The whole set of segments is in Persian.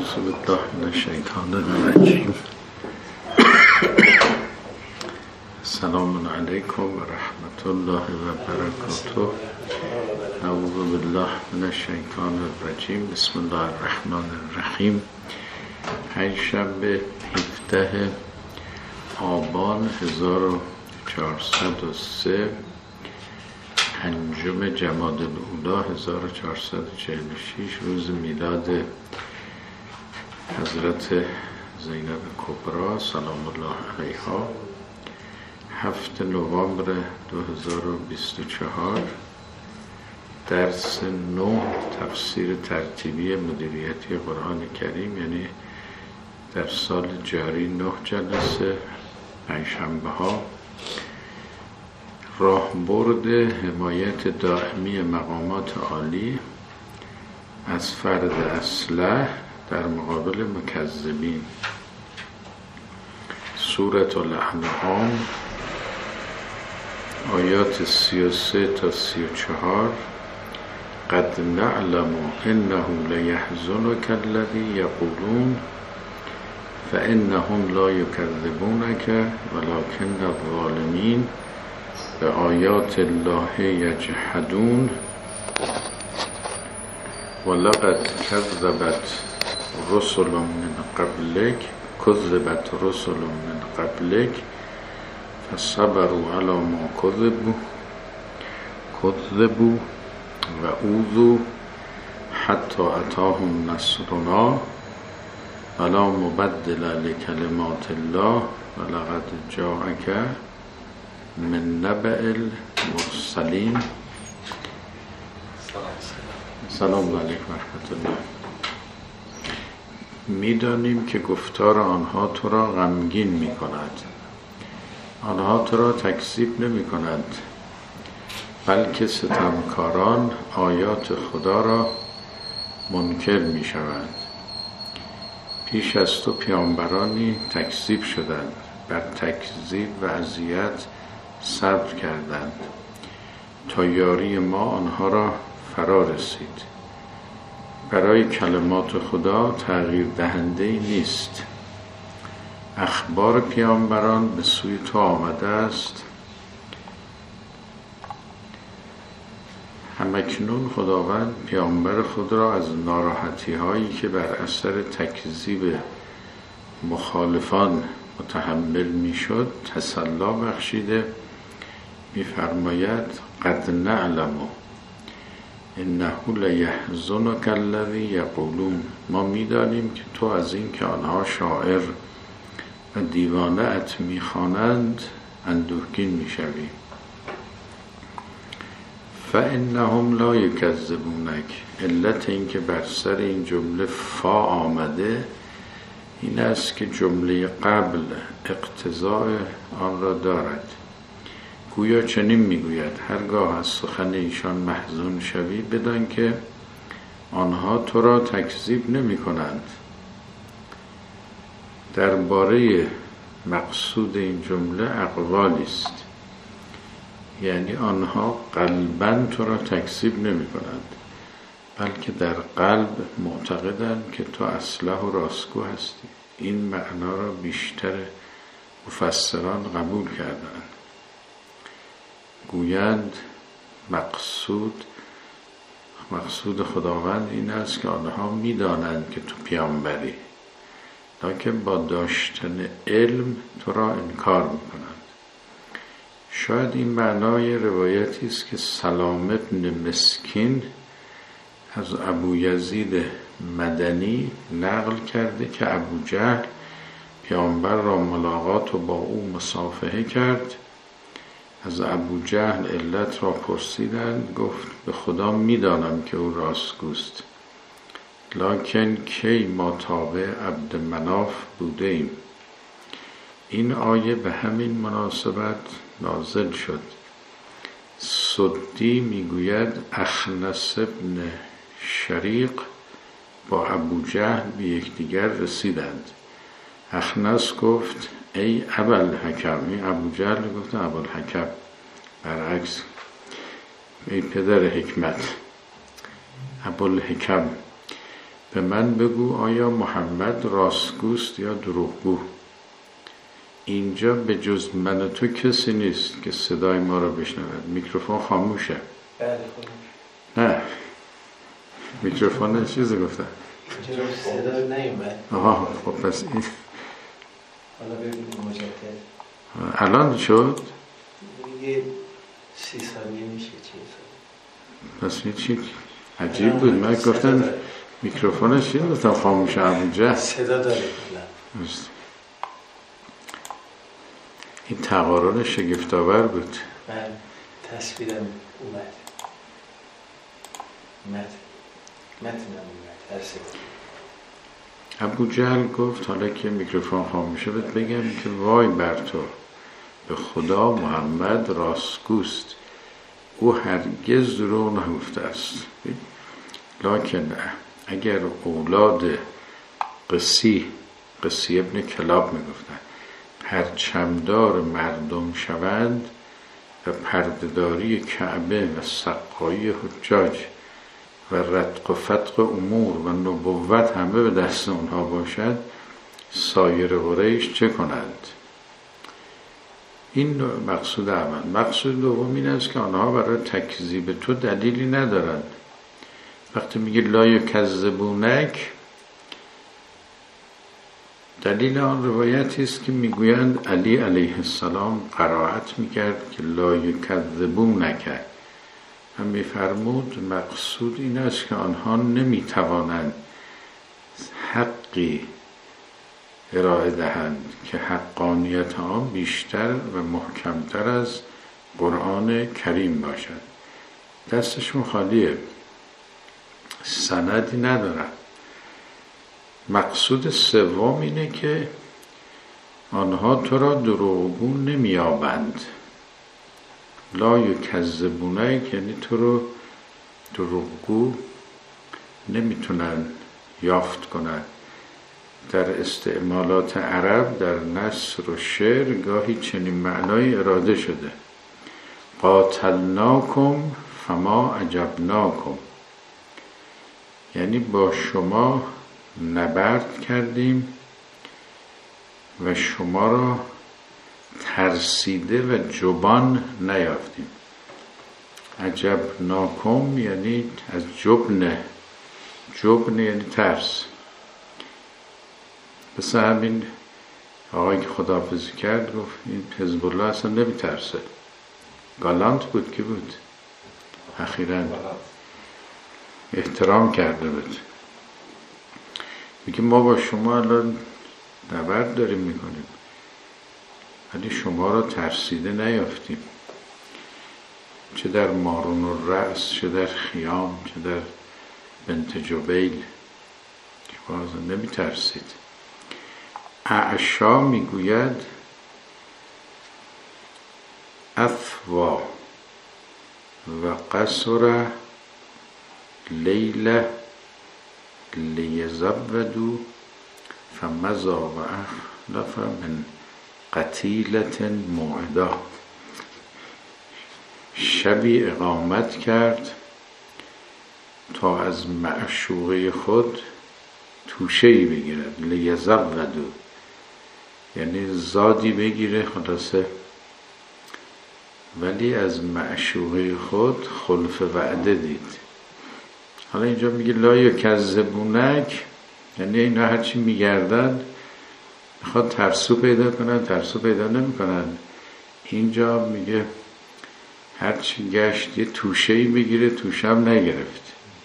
اعوذ بالله من الشیطان الرجیم. السلام علیکم و رحمت الله و برکاته. اعوذ بالله من الشیطان الرجیم. بسم الله الرحمن الرحیم. پنجشنبه 17 آبان 1403 پنجم جمادی الاولی 1446 روز میلاد حضرت زینب کبری سلام الله علیها. 7 نوامبر 2024 درس 9 تفسیر ترتیبی مدیریتی قرآن کریم، یعنی در سال جاری 9 جلسه پنجشنبه ها. راهبرد حمایت دائمی مقامات عالی از فرد اصلح در مقابل مکذبین. سورة الانعام آیات 33 تا 34. قد نعلم انه لیحزنک الذی یقولون فانهم لا یکذبونک ولکن الظالمین بآیات الله یجحدون ولقد كذبت رسل من قبلك فصبروا على ما كذبوا وأوذوا حتى أتاهم نصرنا ولا مبدل لكلمات الله ولقد جاءك من نبأ المرسلین. سلام علیکم و رحمت الله. می‌دانیم که گفتار آنها تو را غمگین می‌کند. آنها تو را تکذیب نمی‌کنند، بلکه ستمکاران آیات خدا را منکر می‌شوند. پیش از تو پیامبرانی تکذیب شدند، بر تکذیب و اذیت صبر کردند تا یاری ما آنها را فرا رسید. برای کلمات خدا تغییر دهنده نیست. اخبار پیامبران به سوی تو آمده است. همکنون خداوند پیامبر خود را از ناراحتی هایی که بر اثر تکذیب مخالفان متحمل میشد تسلی بخشیده. می‌فرماید قد نعلم انه لیحزنک الذی یقولون. ما می‌دانیم که تو از این که آنها شاعر و دیوانه ات می‌خوانند اندوهگین می‌شوی. فانهم لا یکذبونک. علت این که بر سر این جمله فا آمده این است که جمله قبل اقتضاء آن را دارد. گویا چنین میگوید هرگاه از سخن ایشان محزون شوی بدان که آنها تو را تکذیب نمی کنند. درباره مقصود این جمله اقوالی است، یعنی آنها قلباً تو را تکذیب نمی کنند، بلکه در قلب معتقدند که تو اصلح و راستگو هستی. این معنا را بیشتر مفسران قبول کردند. گویند مقصود خداوند این است که آنها می‌دانند که تو پیامبری، لکن با داشتن علم تو را انکار می‌کنند. شاید این معنای روایتی است که سلام ابن مسکین از ابو یزید مدنی نقل کرده که ابو جهل پیامبر را ملاقات و با او مصافحه کرد. از ابو جهل علت را پرسیدند، گفت به خدا میدانم که او راستگوست، لکن کی ما تابع عبد مناف بوده ایم. این آیه به همین مناسبت نازل شد. سدی میگوید اخنس ابن شریق با ابو جهل به یکدیگر رسیدند. اخنس گفت ای ابوالحکم. این ابو جهل گفت ابوالحکم، برعکس ای پدر حکمت. ابوالحکم به من بگو آیا محمد راستگوست یا دروغگو؟ اینجا به جز من و تو کسی نیست که صدای ما رو بشنود. میکروفون خاموشه. بله نه میکروفون چیزی گفتن اینجا صدا نیومد. آها خب پس این حالا ببینیم مجدد الان شد. یه 30 ثانیه میشه چیز. پس این چی عجیب بود. من گفتم میکروفونش چیز گفتم خاموشه اونجا صدا داره. این تقارن شگفت‌آور بود. من تصویرم اومد. متنم اومد. هر صدا. ابو جهل گفت حالا که میکروفون خاموشه بهت بگم که وای بر تو، به خدا محمد راستگوست، او هرگز دروغ نگفته است. لکن اگر اولاد قسی ابن کلاب میگفتن پرچمدار مردم شوند و پردهداری کعبه و سقایی حجاج و رتق و فتق امور و نبوت همه به دست اونها باشد، سایر قریش چه کنند؟ این مقصود اول. مقصود دوم این است که آنها برای تکذیب تو دلیلی ندارند. وقتی میگه لا یکذبونک، دلیل آن روایتی است که میگویند علی علیه السلام قرائت میکرد که لا یکذبونک و میفرمود مقصود این است که آنها نمیتوانند حقی ارائه دهند که حقانیت آن بیشتر و محکمتر از قرآن کریم باشد. دستشون خالیه، سندی ندارن. مقصود سوم اینه که آنها تو را دروغگو نمیابند. لا یکذبونک یعنی تو رو دروغگو نمیتونن یافت کنن. در استعمالات عرب در نثر و شعر گاهی چنین معنای اراده شده: قاتلناکم فما عجبناکم، یعنی با شما نبرد کردیم و شما را ترسیده و جبان نیافتیم. عجبناکم یعنی از جبن یعنی ترس. پس همین آقایی که خداحافظی کرد گفت این حزب الله اصلا نمی ترسه. گالانت بود که بود، اخیراً احترام کرده بود. میگه ما با شما الان نبرد داریم میکنیم ولی شما را ترسیده نیافتیم، چه در مارون الرأس، چه در خیام، چه در بنت جبیل، که باز نمی ترسید. اعشا میگوید افوا و قصر لیله لیزودو فمزا و اخلف من قتیلت موعدا. شبی اقامت کرد تا از معشوقه خود توشه‌ای بگیرد. لیزودو یعنی زادی بگیره خلاصه، ولی از معشوقه خود خلف وعده دید. حالا اینجا میگه لا یکذبونک یعنی اینا هرچی میگردن میخواد ترسو پیدا کنن، ترسو پیدا نمیکنن. اینجا میگه هرچی گشت یه توشه‌ای بگیره، توشه هم نگرفت.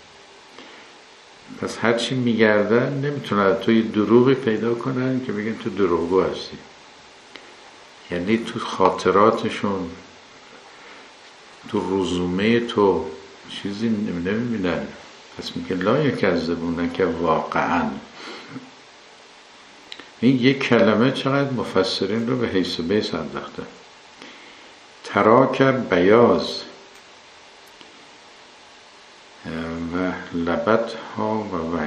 پس هرچی میگردن نمیتونن تو یه دروغی پیدا کنن که بگن تو دروغگو هستی. یعنی تو خاطراتشون، تو رزومه تو چیزی نمیبینن. پس میگه لا یکذبونک واقعا. این یک کلمه چقدر مفسرین رو به حیث بیس انداخته. تراکر بیاض و لبتها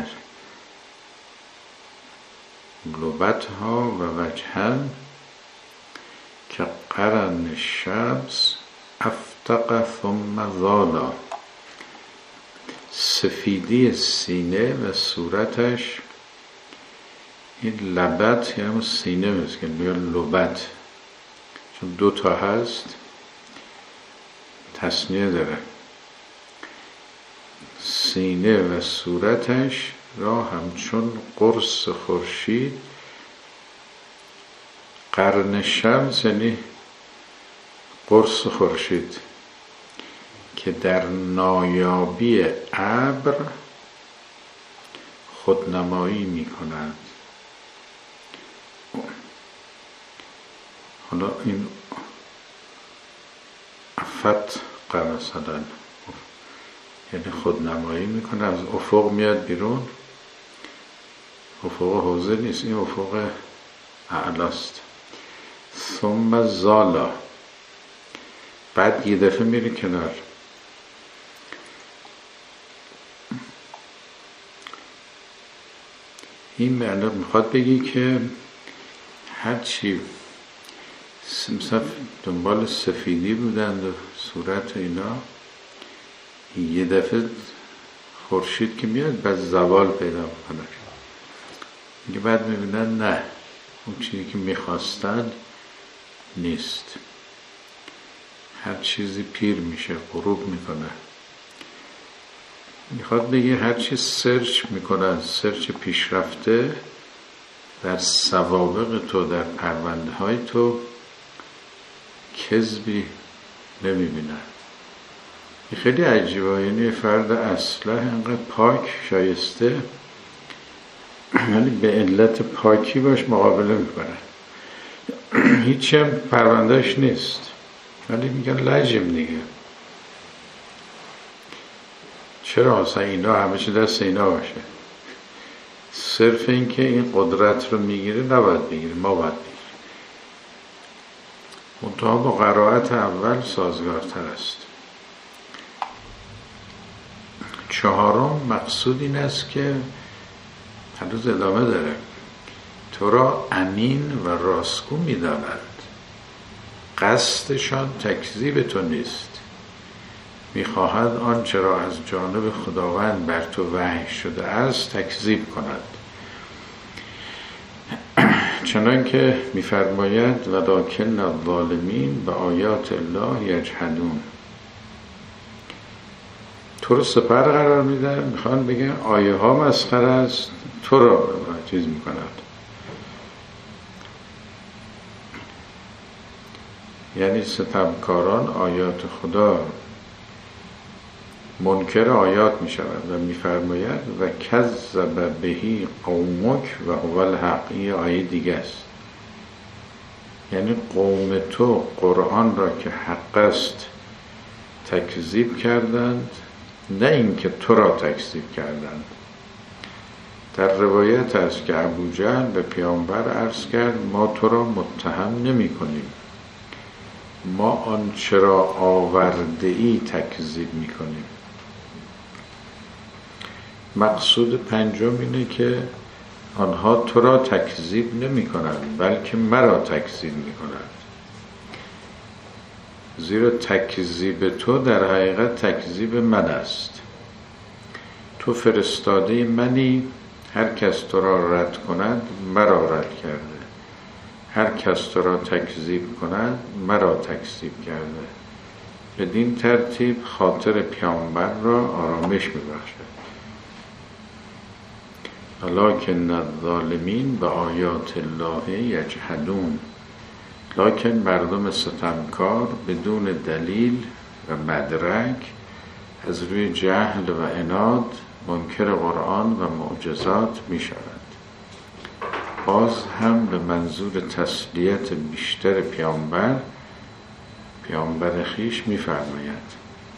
و وجهن که قرن شمس افتق ثم ظالا. سفیدی سینه و صورتش، این لبت یعنی سینه میشه که میگه لبت، چون 2 تا هست تثنیه داره. سینه و صورتش را همچون قرص خورشید، قرن شمس یعنی قرص خورشید، که در نایابی ابر خودنمایی می کنند. حالا این افت مثلا یعنی خودنمایی میکنه، از افق میاد بیرون. افق حوزه نیست، این افق اعلاست. ثم زالا، بعد یه دفعه میره کنار. این معنی میخواد بگی که هرچی مثلا دنبال سفیدی بودند و صورت اینا، یه دفعه خورشید که میاد بعد زوال پیدا میکنه. میگه بعد میبینن نه، اون چیزی که میخواستن نیست، هر چیزی پیر میشه، غروب میکنه. میخواد بگه هر چی سرچ میکنن، سرچ پیشرفته در سوابق تو، در پرونده های تو، کذبی نمیبینن. این خیلی عجیبه، یعنی فرد اصله انقدر پاک شایسته، یعنی به علت پاکی باش مقابله میکنن، هیچی هم پروندهش نیست، ولی میگن لجم دیگه. چرا اصلا اینا همه چی دست اینا باشه؟ صرف این که این قدرت رو میگیره نباید بگیره، ما باید بگیره. منتها با قرائت اول سازگارتر است. 4 مقصود این است که هنوز ادامه داره. تو را امین و راستگو می‌دانند، قصدشان تکذیب تو نیست، می‌خواهند آنچه را از جانب خداوند بر تو وحی شده است تکذیب کنند. چنان که می‌فرماید ولکن الظالمین بآیات الله یجحدون. تو رو سپر قرار میدن، میخوان بگن آیه ها مسخره است، تو رو چیز میکنند. یعنی ستمکاران آیات خدا منکر آیات میشوند و میفرماید و کذب بهی قومک و هو الحق. این آیه دیگه است، یعنی قوم تو قرآن را که حق است تکذیب کردند، نه اینکه تو را تکذیب کردند. در روایت است که ابوجهل به پیامبر عرض کرد ما تو را متهم نمی کنیم، ما آنچه را آورده ای تکذیب می کنیم. مقصود 5 اینه که آنها تو را تکذیب نمی کنند بلکه مرا تکذیب می کنند. زیرا تکذیب تو در حقیقت تکذیب من است. تو فرستاده منی، هر کس تو را رد کند مرا رد کرده، هر کس تو را تکذیب کند مرا تکذیب کرده. بدین ترتیب خاطر پیامبر را آرامش می‌بخشد. ولکن الظالمین بآیات الله یجحدون. لکن مردم ستمکار بدون دلیل و مدرک از روی جهل و عناد منکر قرآن و معجزات می شود. باز هم به منظور تسلیت بیشتر پیامبر خیش می فرماید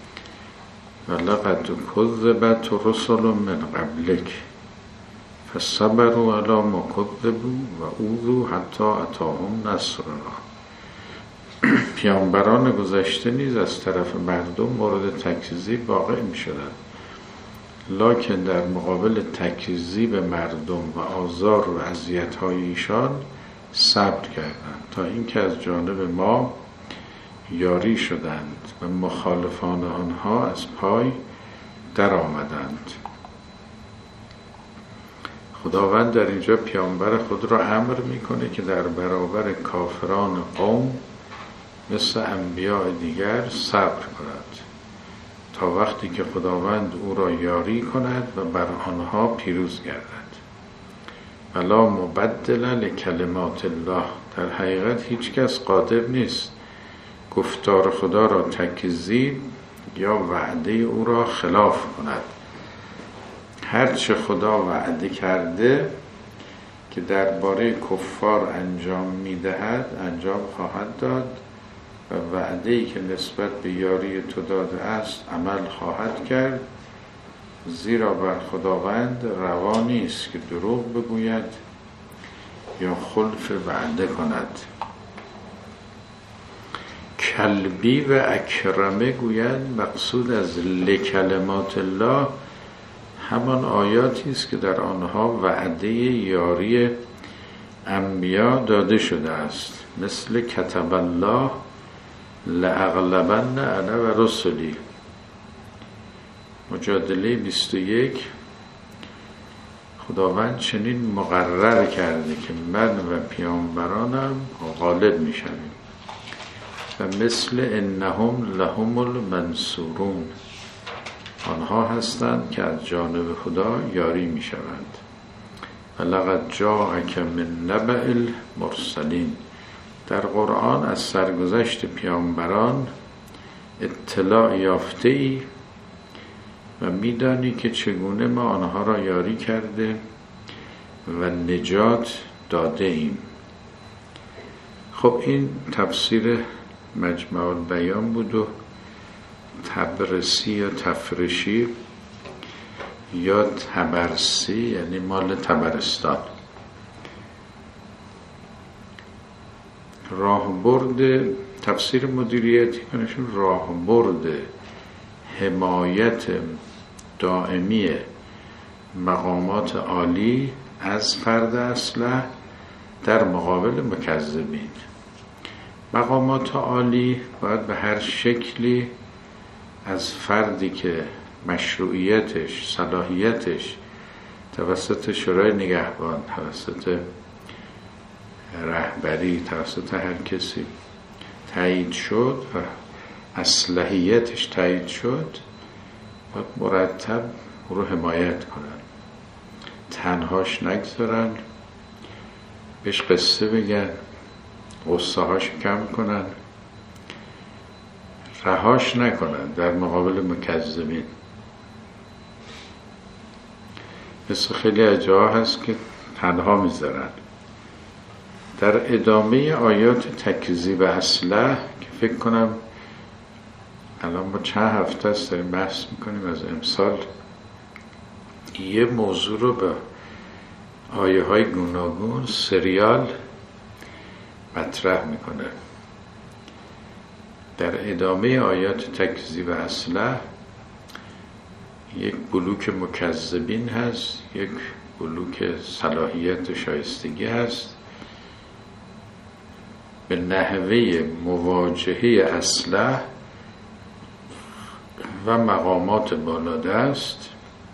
ولقد کذبت رسل من قبلک فصبروا علی ما کذبوا و اوذوا حتی اتاهم نصرنا. پیامبران گذشته نیز از طرف مردم مورد تکذیب واقع می شدند، لکن در مقابل تکذیب مردم و آزار و اذیت‌های ایشان صبر کردند تا اینکه از جانب ما یاری شدند و مخالفان آنها از پای در آمدند. خداوند در اینجا پیامبر خود را امر میکنه که در برابر کافران قوم مثل انبیاء دیگر صبر کند تا وقتی که خداوند او را یاری کند و بر آنها پیروز گردد. ولا مبدل لکلمات الله، در حقیقت هیچ کس قادر نیست گفتار خدا را تکذیب یا وعده او را خلاف کند. هرچه خدا وعده کرده که درباره کفار انجام میدهد انجام خواهد داد و وعده‌ای که نسبت به یاری تو داده است عمل خواهد کرد، زیرا بر خداوند روا نیست که دروغ بگوید یا خلف وعده کند. کلبی و اکرمه گوید مقصود از لکلمات الله همان آیاتی است که در آنها وعده یاری انبیا داده شده است، مثل کتب الله لاغلبن انا و رسلی. مجادله 21 خداوند چنین مقرر کرده که من و پیامبرانم غالب می شویم و مثل انهم لهم المنصورون، آنها هستند که از جانب خدا یاری می شوند. و لقد جاءک من نبأ المرسلین، در قرآن از سرگذشت پیامبران اطلاع یافته ای و میدانی که چگونه ما آنها را یاری کرده و نجات داده ایم. خب این تفسیر مجمع البیان بود و تبرسی یا تفرشی یا تبرسی یعنی مال تبرستان. راهبرد تفسیر مدیریتی کنشون راهبرد حمایت دائمی مقامات عالی از فرد اصلح در مقابل مکذبین. مقامات عالی باید به هر شکلی از فردی که مشروعیتش، صلاحیتش توسط شورای نگهبان، توسط رهبری، توسط هر کسی تایید شد و اصلاحیتش تایید شد، باید مرتب رو حمایت کنن، تنهاش نگذارن، بهش قصه بگن، غصه هاش کم کنن، رهاش نکنن در مقابل مکذبین. مثل خیلی از جاها هست که تنها میذارن. در ادامه آیات تکذیب اصلح که فکر کنم الان ما چند هفته است داریم بحث میکنیم از امسال، یه موضوع رو به آیه های گوناگون سریال مطرح میکنه. در ادامه آیات تکذیب اصلح یک بلوک مکذبین هست، یک بلوک صلاحیت و شایستگی هست. به نحوه مواجهه اصلح و مقامات بالادست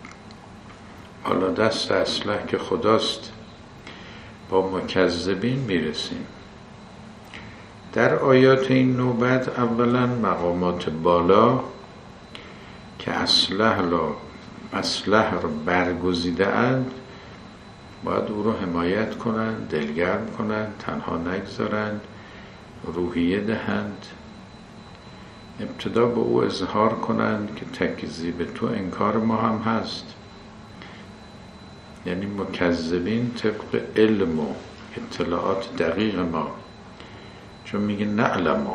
اصلح که خداست با مکذبین میرسیم. در آیات این نوبت اولا مقامات بالا که اصلح رو برگزیده اند باید او رو حمایت کنند، دلگرم کنند، تنها نگذارند، روحیه دهند، ابتدا به او اظهار کنند که تکذیب تو انکار ما هم هست. یعنی مکذبین طبق علم و اطلاعات دقیق ما، چون میگه نعلم،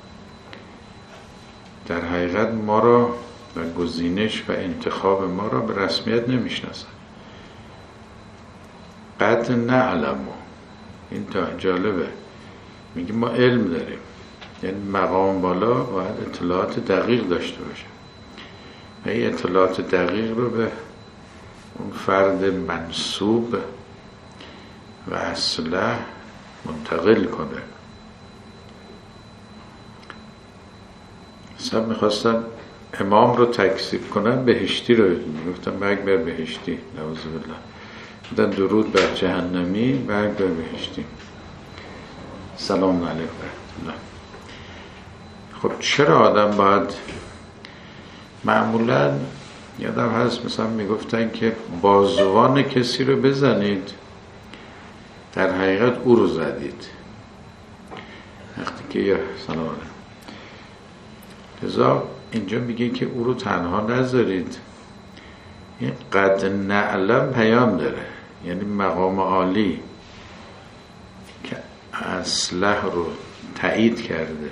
در حقیقت ما را و گزینش و انتخاب ما را به رسمیت نمیشناسن. قد نعلم، این جالبه، میگه ما علم داریم، یعنی مقام بالا باید اطلاعات دقیق داشته باشه و این اطلاعات دقیق رو به اون فرد منصوب و اصلح منتقل کنه. سب میخواستم امام رو تکذیب کنن بهشتی رو میگفتن برگ بر بهشتی، نعوذ بالله. بودن درود بر جهنمی، برگ بر بهشتی. سلام علیکم. خب چرا آدم باید، معمولا یادم هست مثلا میگفتن که بازوان کسی رو بزنید، در حقیقت او رو زدید. وقتی که یا سلام علیکم، لذا اینجا میگه که او رو تنها نذارید. این قد نعلم پیام داره، یعنی مقام عالی که اصلح رو تایید کرده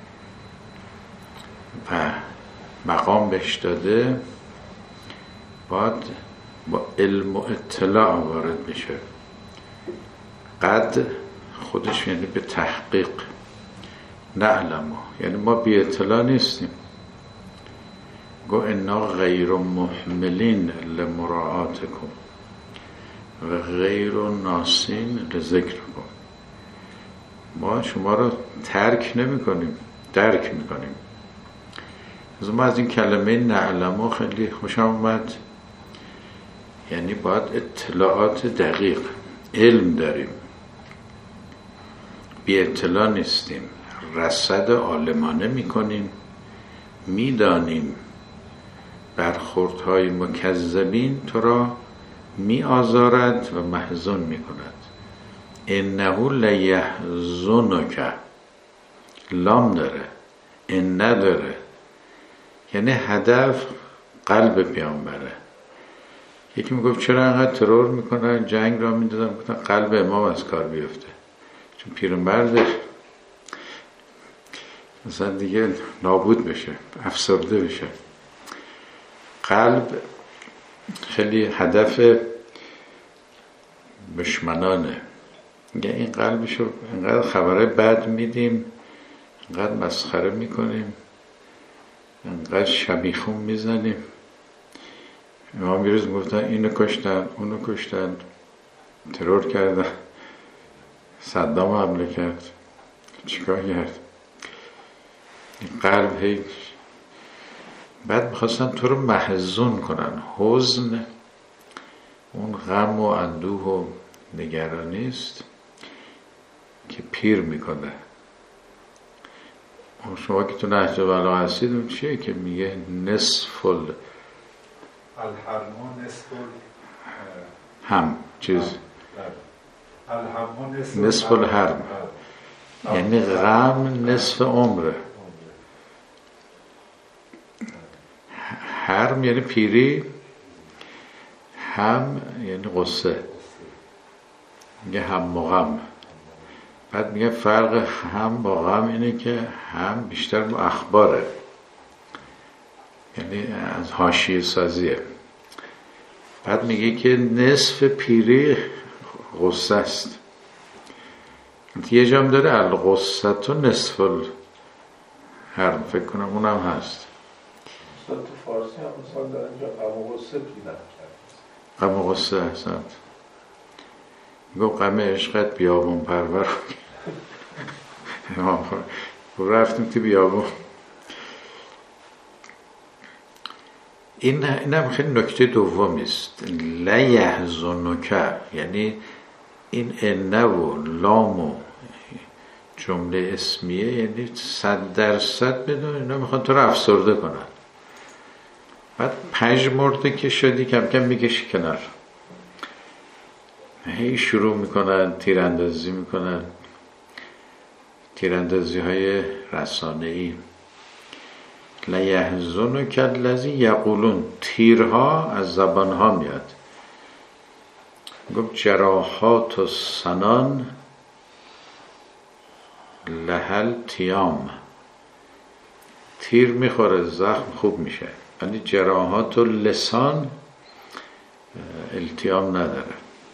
و مقام بهش داده، باید با علم و اطلاع وارد بشه. قد خودش یعنی به تحقیق، نعلم یعنی ما بی اطلاع نیستیم. گو انا غیر محملین لمراعاتکم و غیر ناسین لذکرکم. ما شما رو ترک نمی کنیم، درک می کنیم. از ما از این کلمه نعلمو خیلی خوشم اومد. یعنی باید اطلاعات دقیق، علم داریم، بی اطلاع نیستیم، رصد عالمانه می کنیم، می دانیم برخوردهای مکذبین تو را می آزارد و محزون می کند. انه لیحزنک، لام داره، این نداره، یعنی هدف قلب پیامبره. یکی میگفت چرا انقدر ترور میکنن، جنگ را میدادن، گفتن قلب امام از کار بیفته، چون پیرمرد مثلا دیگه نابود بشه، افسرده بشه. قلب خیلی هدف دشمنانه. میگه این قلبشو اینقدر خبره بد میدیم، اینقدر مسخره میکنیم، اینقدر شبیخون میزنیم. امام بیروز گفتن اینو کشتن، اونو کشتن، ترور کردن، صدام حمله کرد، چیکار کرد؟ این قلب هیچ. بعد میخواستن تو رو محزون کنن. حزن اون غم و اندوه و نگرانی است که پیر میکنه. شما که تو نهج البلاغه هستید، اون چیه که میگه نصف الحرم هم چیز نصف الحرم، یعنی غم نصف عمره. حرم یعنی پیری، هم یعنی غصه. میگه هم و غم. بعد میگه فرق هم با غم اینه که هم بیشتر با اخباره، یعنی از حاشیه سازیه. بعد میگه که نصف پیری غصه است. یه جام داره الغصه تو نصف الحرم، فکر کنم اونم هست. تو فارسی هم مثال داره اینجا غم و غصه پیدا کرد. غم و غصه هستند. میگو غم عشقت بیابون پرور. رفتیم تو بیابون. این هم خیلی نکته دومی است. لیحزنک، یعنی این انه و لام و جمله اسمیه، یعنی 100% بدون اینا میخوان تو رو افسرده کنن. بعد پژمرده که شدی کم کم میکشی کنار، هی شروع میکنن تیراندازی میکنن، تیراندازی های رسانه‌ای. لیحزنک الذی یقولون، تیرها از زبانها میاد. گفت جراحات و سنان لهل تیام، تیر میخوره زخم خوب میشه، ولی جراحات و لسان التیام نداره،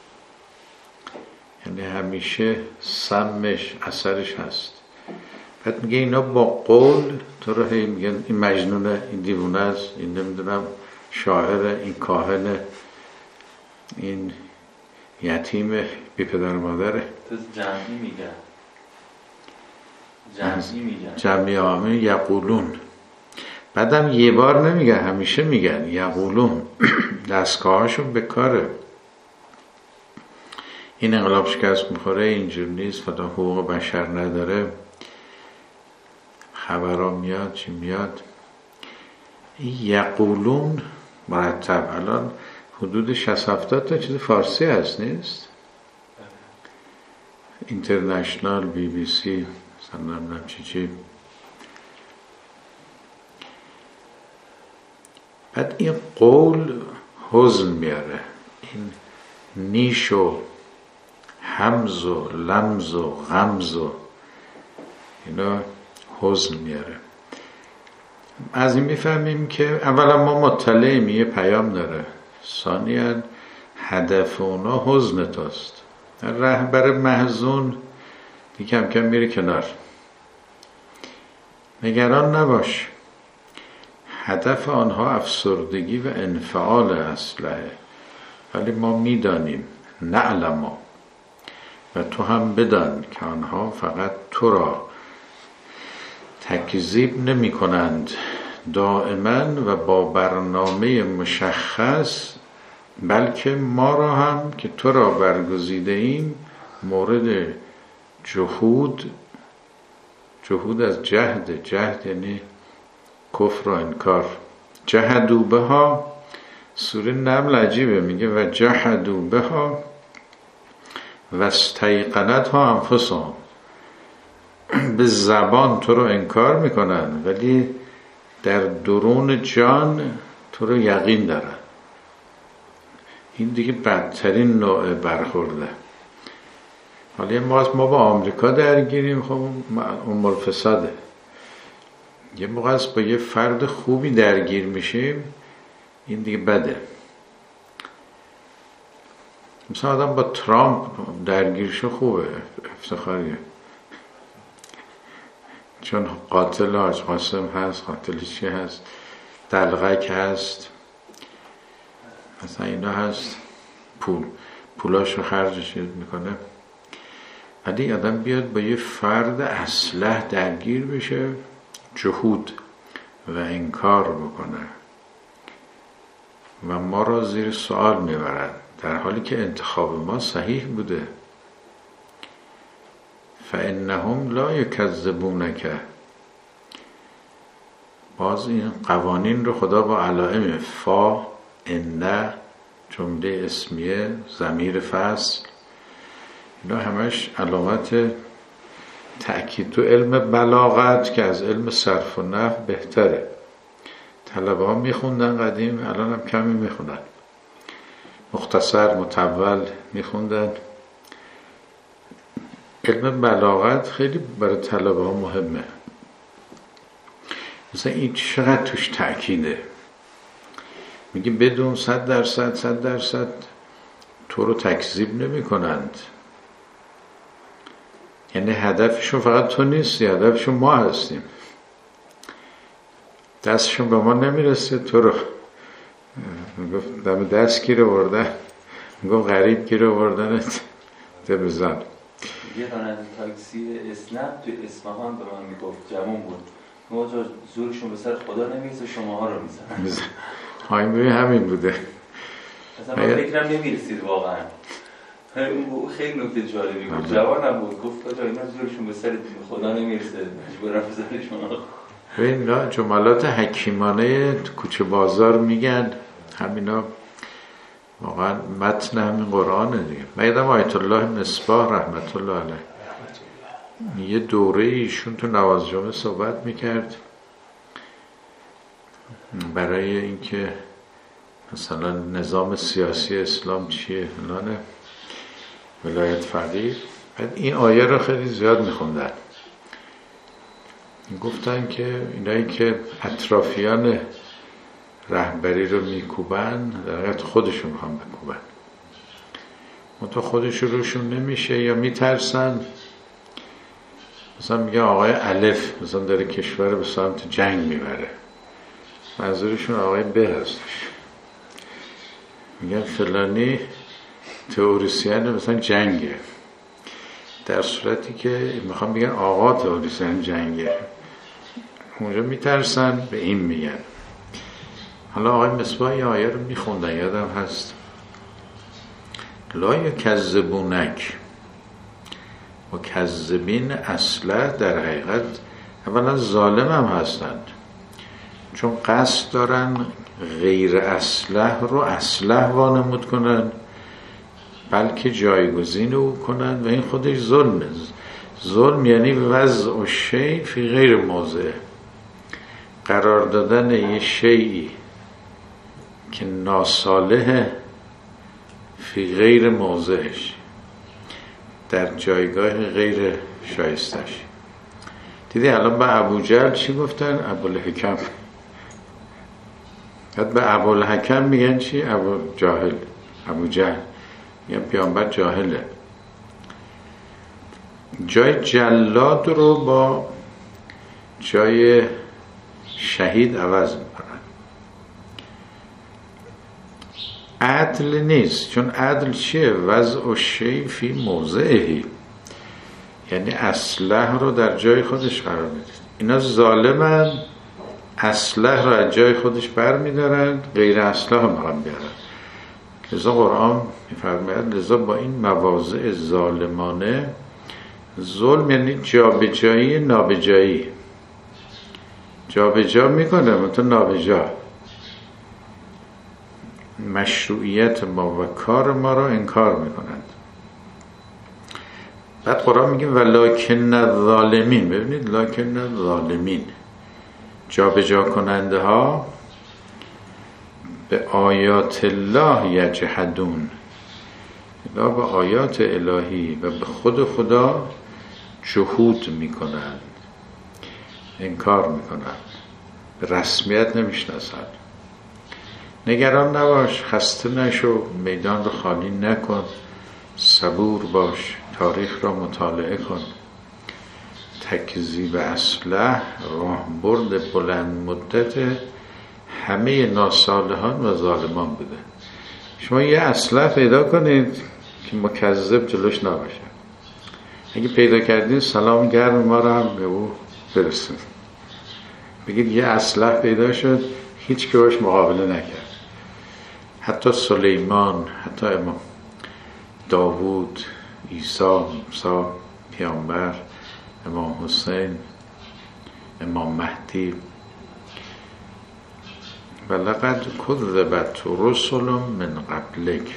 یعنی همیشه سمش اثرش هست. بعد میگه اینا با قول تو رو هی میگن این مجنونه، این دیوونه است، این نمیدونم شاعره، این کاهنه، این یتیم بی پدر مادره. تو جمعی میگن، جمعی آمین یقولون. بعدم یه بار نمیگن، همیشه میگن یقولون. دستگاهاشون به کاره. این انقلاب شکست میخوره، اینجور نیست، فدا حقوق بشر نداره، خبرها میاد چی میاد. یقولون مرتب الان حدود 60-70 تا چیز فارسی هست نیست؟ اینترنشنال، بی بی سی، سنم چی. بعد این قول حزن میاره، این نیش و همز و لمز و غمز و اینا حزن میاره. از این میفهمیم که اولا ما مطلعیم یه پیام داره، ثانیاً هدف اونا حزن توست. رهبر محزون کم کم میره کنار. نگران نباش، هدف آنها افسردگی و انفعال اسلحه، ولی ما میدانیم، نعلم، و تو هم بدان که آنها فقط تو را تکذیب نمی کنند دائما و با برنامه مشخص، بلکه ما را هم که تو را برگزیده ایم مورد جهود از جهد یعنی کفر و انکار. جهدوا بها، سوره نمل عجیبه، میگه و جهدوا بها و استیقنتها انفسهم. به زبان تو رو انکار میکنن ولی در درون جان تو رو یقین دارن. این دیگه بدترین نوع برخورده. حالا ما با آمریکا درگیریم، خب اون الفساده. یه موقع است با یه فرد خوبی درگیر میشیم، این دیگه بده. مثلا آدم با ترامپ درگیرشو خوبه، افتخاریه، چون قاتل حاج قاسم هست، قاتل چی هست، دلغک هست، مثلا اینا هست، پولاشو خرجش میکنه. ولی آدم بیاد با یه فرد اسلح درگیر بشه، جهود و انکار بکنه و ما را زیر سوال میبرد، در حالی که انتخاب ما صحیح بوده. فانهم لا یکذبونک. باز این قوانین رو خدا با علائم فا، ان، جمله اسمیه، ضمیر فصل، اینا همش علامت تأکید. تو علم بلاغت که از علم صرف و نحو بهتره. طلبه ها میخوندن قدیم، الان هم کمی میخوندن، مختصر مطول میخوندن. علم بلاغت خیلی برای طلبه ها مهمه. مثلا این چقدر توش تأکیده، میگه بدون 100% تو رو تکذیب نمی کنند. یعنی هدفشون فقط تو نیستی، هدفشون ما هستیم. دستشون به ما نمیرسه، تو رو دم دست گیر آوردن، میگم غریب گیر آوردنت ده بزن. یه راننده تاکسی اسنپ توی اصفهان به من میگفت، جوان بود، موجا زورشون به سر خدا نمیرسه، شماها رو میزنن. های ببین همین بوده. اصلا من فکرم نمیرسید واقعا. اون خیلی نکته جالبی بود. جوانم بود، گفت کجا اینا زورشون به سر خدا نمیرسه، مجبورم به سر شما. اینا جملات حکیمانه کوچه بازار میگن، همینا واقعا متن همین قرآنه دیگه. من یادم آیت الله مصباح رحمت الله علیه یه دوره ایشون تو نواز جمعه صحبت میکرد برای اینکه مثلا نظام سیاسی اسلام چیه فلانه، ولایت فقیه. بعد این آیه رو خیلی زیاد میخوندن، گفتن که اینایی که اطرافیان رهبری رو میکوبن در حقیقت خودشون میخوان بکوبن، منتها خودشون روشون نمیشه یا میترسن. مثلا میگه آقای الف مثلا داره کشور به سمت جنگ میبره، منظورشون آقای ب هستش. میگن فلانی تئوریسین مثلا جنگه، در صورتی که میخوام بگن آقا تئوریسین جنگه. اونجا میترسن به این میگن. حالا آقای مصباح این آیه رو میخوندن، یادم هست لا یکذبونک و کذبین اصله، در حقیقت اولا ظالم هم هستند، چون قصد دارن غیر اصله رو اصله وانمود کنن، بلکه جایگزین او کنن و این خودش ظلمه. ظلم یعنی وضع شیء فی غیر موضع، قرار دادن یه شیئی که ناصالحه فی غیر موضعش، در جایگاه غیر شایستش. دیدی الان به ابوجهل چی گفتن؟ ابوالحکم. بعد به ابوالحکم میگن چی؟ ابوجهل. میگن پیامبر جاهله. جای جلاد رو با جای شهید عوض میکنن. عدل نیست، چون عدل چیه؟ وضع شیء فی موضعه، یعنی اصلح رو در جای خودش قرار میده. اینا ظالمن، اصلح رو از جای خودش بر میدارن، غیر اصلح رو میخوان بیارن. لذا قرآن میفرماید لذا با این مواضع ظالمانه، ظلم یعنی جابجایی نابجایی، جابجا میکنه منتها نابجا، مشروعیت ما و کار ما را انکار میکنند. بعد قرآن میگه ولکن الظالمین، ببینید لکن الظالمین، جابجا کننده ها به آیات الله یجحدون، اینا به آیات الهی و به خود خدا جهود میکنند، انکار میکنند، به رسمیت نمیشناسند. نگران نباش، خسته نشو، میدان رو خالی نکن، صبور باش، تاریخ را مطالعه کن. تکذیب اصلح راهبرد بلند مدت همه ناصالحان و ظالمان بوده. شما یه اصلح پیدا کنید که مکذب جلوش نباشه. اگه پیدا کردین سلام گرم ما را هم به او برسید، بگید یه اصلح پیدا شد، هیچ که باش مقابله نکرد. حتی سلیمان، حتی امام داوود، عیسی، موسی پیامبر، امام حسین، امام مهدی. ولقد کذبت رسل من قبلک.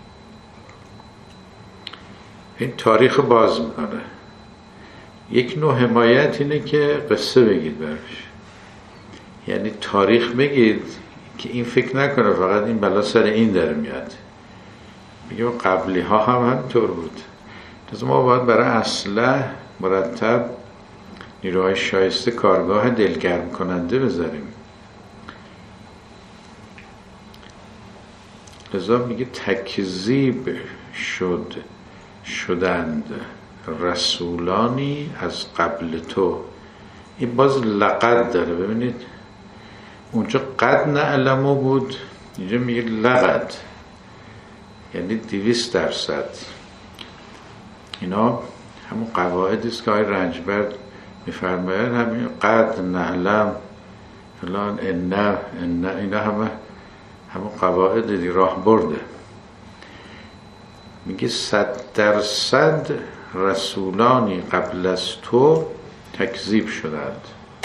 این تاریخ باز میکنه. یک نوع حمایت اینه که قصه بگید برش، یعنی تاریخ بگید که این فکر نکنه فقط این بلا سر این داره میاد. میگه قبلی ها هم همینطور بود. لذا ما باید برای اصلح مرتب نیروهای شایسته کارگاه دلگرم کننده بذاریم. لذا میگه تکذیب شدند رسولانی از قبل تو. این باز لقد داره، ببینید اونجا قد نعلمو بود، اینجا میگه لقد، یعنی 200%. اینا همون قواعدی است که آقای رنجبر میفرماید، همین قد نعلم فلان ان اینا همون قواعد دی راه برده. میگه 100% رسولانی قبل از تو تکذیب شدند.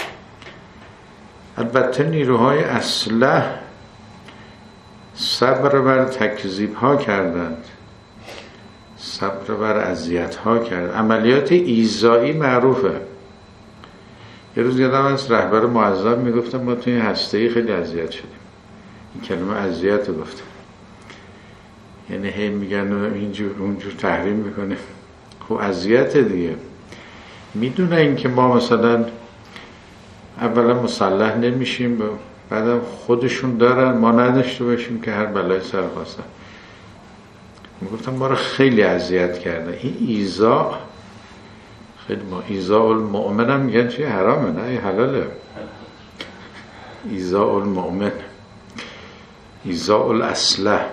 البته نیروهای اصلح صبر بر تکذیب ها کردند، صبر بر اذیت ها کردند. عملیات ایذایی معروفه. یه روز یادم از رهبر معظم میگفتم ما توی هسته‌ای خیلی اذیت شدیم. این کلمه اذیت رو گفتم، یعنی هی میگن اینجور اونجور تحریم میکنه. خب اذیت دیگه. میدونه این که ما مثلا اولا مسلح نمیشیم، بعدم خودشون دارن ما نداشته باشیم که هر بلای سر خواستن. میگفتم ما رو خیلی اذیت کردن. این ایذا خیلی، ما ایذاء المؤمن هم میگن چیه؟ حرامه؟ نه حلاله. ایذاء المؤمن، ایذاء الاصلح.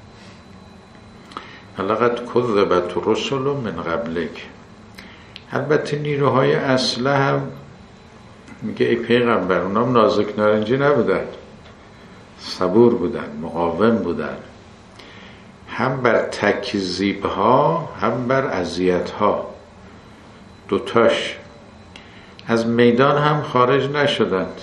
لقد کذبت رسل من قبلک. البته نیروهای اصلح هم میگه ای پیغمبر اونام نازک نارنجی نبودن، صبور بودن، مقاوم بودن، هم بر تکذیب ها هم بر اذیت ها، دوتاش. از میدان هم خارج نشدند.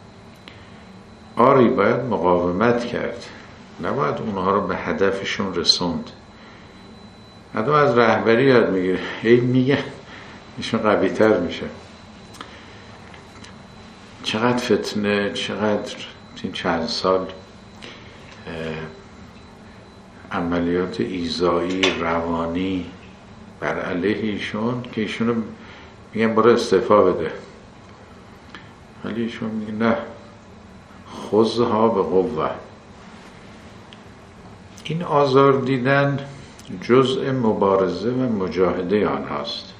آری باید مقاومت کرد، نباید اونها رو به هدفشون رسوند. آدم از رهبری یاد میگیره، هی میگه ایشون قوی تر میشه. چقدر فتنه، چقدر این چند سال عملیات ایذایی روانی بر علیه ایشون که ایشونو میگن برو استعفا بده، ولی ایشون میگه نه، خذها به قوه. این آزار دیدن جزء مبارزه و مجاهده آنهاست.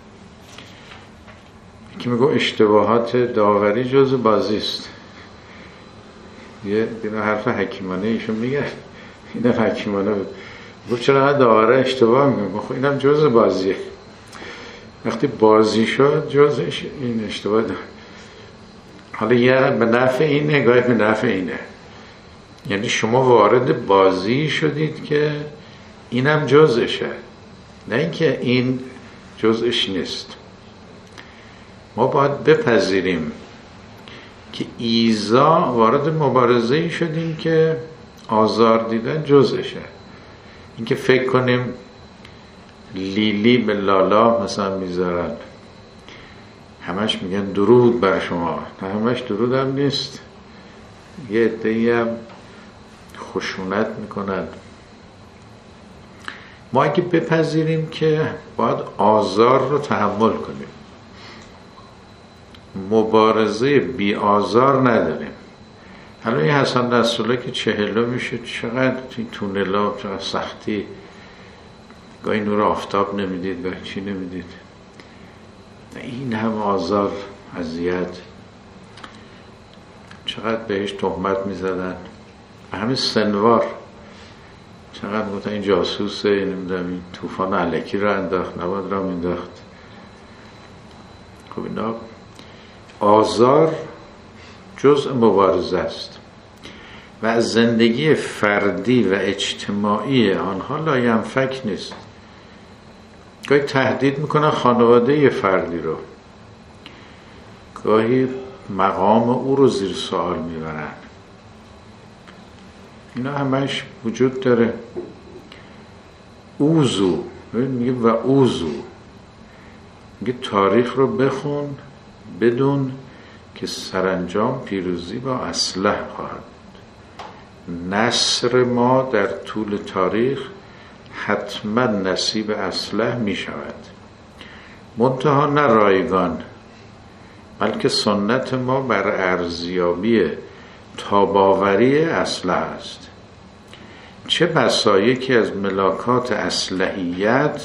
که میگو اشتباهات داوری جزء بازی است. یه حرف حکیمانه ایشون میگه، اینم حکیمانه بود، گفت چرا داوره اشتباه میگه؟ خب اینم جزء بازیه، وقتی بازی شد جزءش این اشتباه ده. حالا یه به نفع این نگاه به نفع اینه، یعنی شما وارد بازی شدید که اینم جزءشه، نه اینکه این جزءش نیست. ما باید بپذیریم که ایذا وارد مبارزه‌ای شدیم که آزار دیدن جزءشه. اینکه فکر کنیم لیلی به لالا مثلا میذارن، همش میگن درود بر شما، نه همش درود هم نیست، یه عده‌ای هم خشونت میکنن. ما اگه بپذیریم که باید آزار رو تحمل کنیم، مبارزه بی آزار نداریم. حالا این حسن نصرالله که 40 میشه، چقدر این تونلا، چقدر سختی، گاهی نور آفتاب نمیدید، گاهی چی نمیدید، این هم آزار، اذیت، چقدر بهش تهمت میزدن، همین سنوار چقدر گفتن این جاسوسه، نمیدونم این طوفان الکی رو انداخت، نباید را مینداخت. خب اینا آزار جزء مبارزه است و از زندگی فردی و اجتماعی آنها لاینفک نیست. گاهی تهدید میکنن خانواده فردی رو، گاهی مقام او رو زیر سوال میبرن. اینا همش وجود داره. اوزو میگه و اوزو، میگه تاریخ رو بخون بدون که سرانجام پیروزی با اسلح خواهد. نصر ما در طول تاریخ حتما نصیب اسلح می شود، منتها نه رایگان، بلکه سنت ما بر ارزیابی تاباوری اسلحه است. چه بسا یکی از ملاکات اسلحیت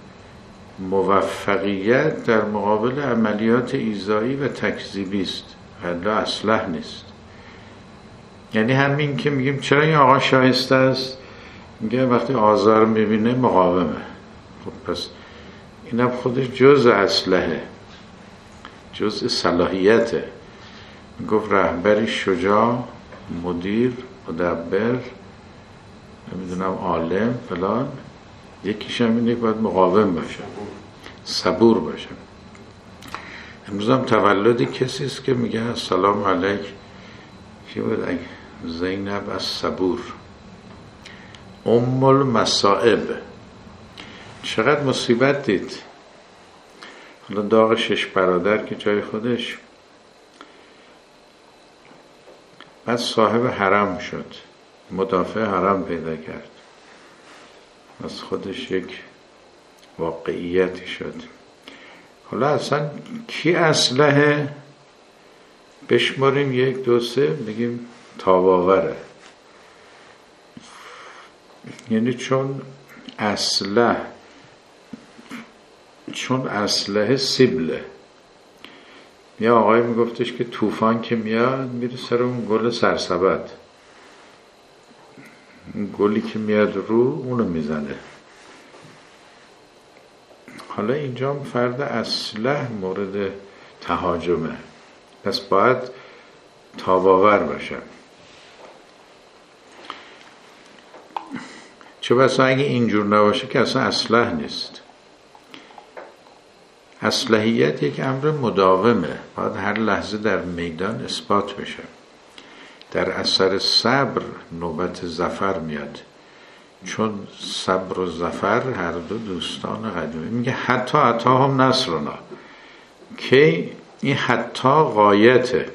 موفقیت در مقابل عملیات ایذایی و تکذیبی است، حالا اسلحه نیست. یعنی همین که میگیم چرا این آقا شایسته است، میگه وقتی آزار میبینه مقاومه. خب پس اینم خودش جزء اسلحه، جزء صلاحیته. میگفت رهبری شجاع، مدیر، مدبر، نمیدونم عالم فلان، یکیش هم اینه که باید مقاوم باشه، صبور باشه. امروز هم تولد کسی است که میگه السلام علیک، کی بود؟ زینب از صبور، ام المصائب. چقدر مصیبت دید. حالا داغ 6 برادر که جای خودش، بعد صاحب حرم شد، مدافع حرم پیدا کرد، از خودش یک واقعیتی شد. حالا اصلا کی اسلحه بشماریم 1 2 3 بگیم تاباوره، یعنی چون اسلحه سیبله. یه آقای میگفتش که طوفان که میاد میره سر اون گل سرسبد، اون گلی که میاد رو اونو میزنه. حالا اینجا فرد اسلحه مورد تهاجمه، پس باید تاب‌آور باشم. چه بسا اگه اینجور نباشه که اصلا اصلح نیست. اصلحیت یک امر مداومه، باید هر لحظه در میدان اثبات بشه. در اثر صبر نوبت ظفر میاد، چون صبر و ظفر هر دو دوستان قدیمی. میگه حتی اتاهم نصرنا، که این حتی غایته،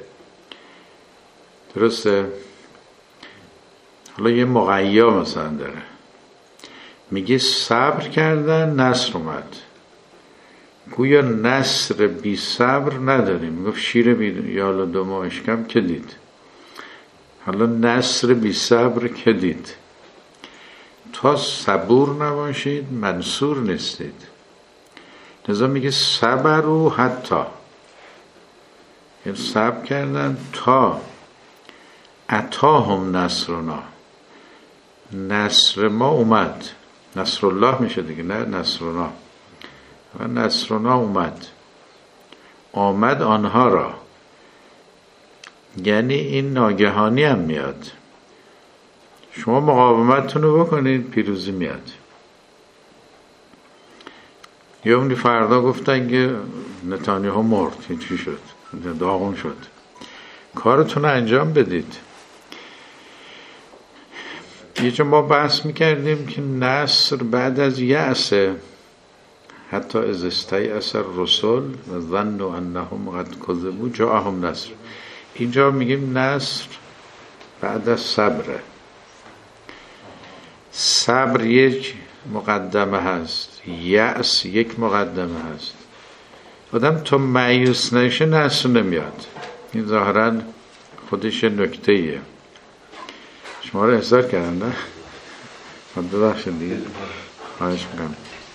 درسته؟ حالا یه مقیا مثلا داره، میگه صبر کردن نصر اومد. گویا نصر بی صبر نداریم. میگفت شیر بی یال و دو ماهش کم که دید، حالا نصر بی صبر که دید. تا صبور نباشید منصور نیستید. لذا میگه صبر و حتی، یعنی صبر کردن تا اتاهم نصرنا، نصر ما اومد. نصر الله میشه دیگه، نه نصرنا. و نصرنا اومد، آمد آنها را، یعنی این ناگهانی هم میاد. شما مقاومتتون رو بکنید پیروزی میاد. یه اونی فردا گفتن که نتانیاهو مرد، چی شد؟ داغون شد. کارتون رو انجام بدید. یه جا ما بحث میکردیم که نصر بعد از یأسه، حتی از استیأس الرسل و ظنوا انهم قد کذبوا جاءهم نصر. اینجا میگیم نصر بعد از صبره. صبر یک مقدمه هست، یأس یک مقدمه هست. آدم تا مایوس نشه نصر نمیاد. این ظاهرا خودش نکته ایه. شما رو احضار کردن نه؟ من ببخشید دیگه، خواهش میکنم.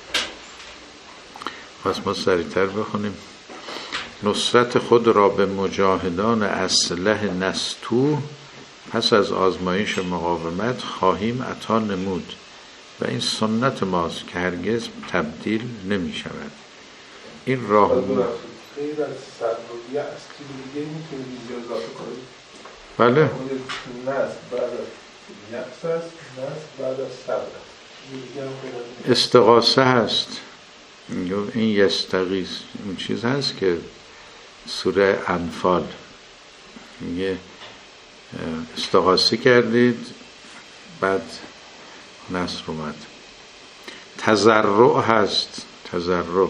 پس ما سریعتر بخونیم. نصرت خود را به مجاهدان اسلح نستو، پس از آزمایش مقاومت خواهیم عطا نمود و این سنت ماست که هرگز تبدیل نمی شود. این راه غیر از صبر و یأس دیگه میتونید اینجا اضافه کنید. بله. نصر بعد از یأس است، نصر بعد از صبر است. استغاثه هست. این یستغیث اون چیز هست که سوره انفال میگه استغاثه کردید بعد نصر اومد. تضرع هست، تضرع.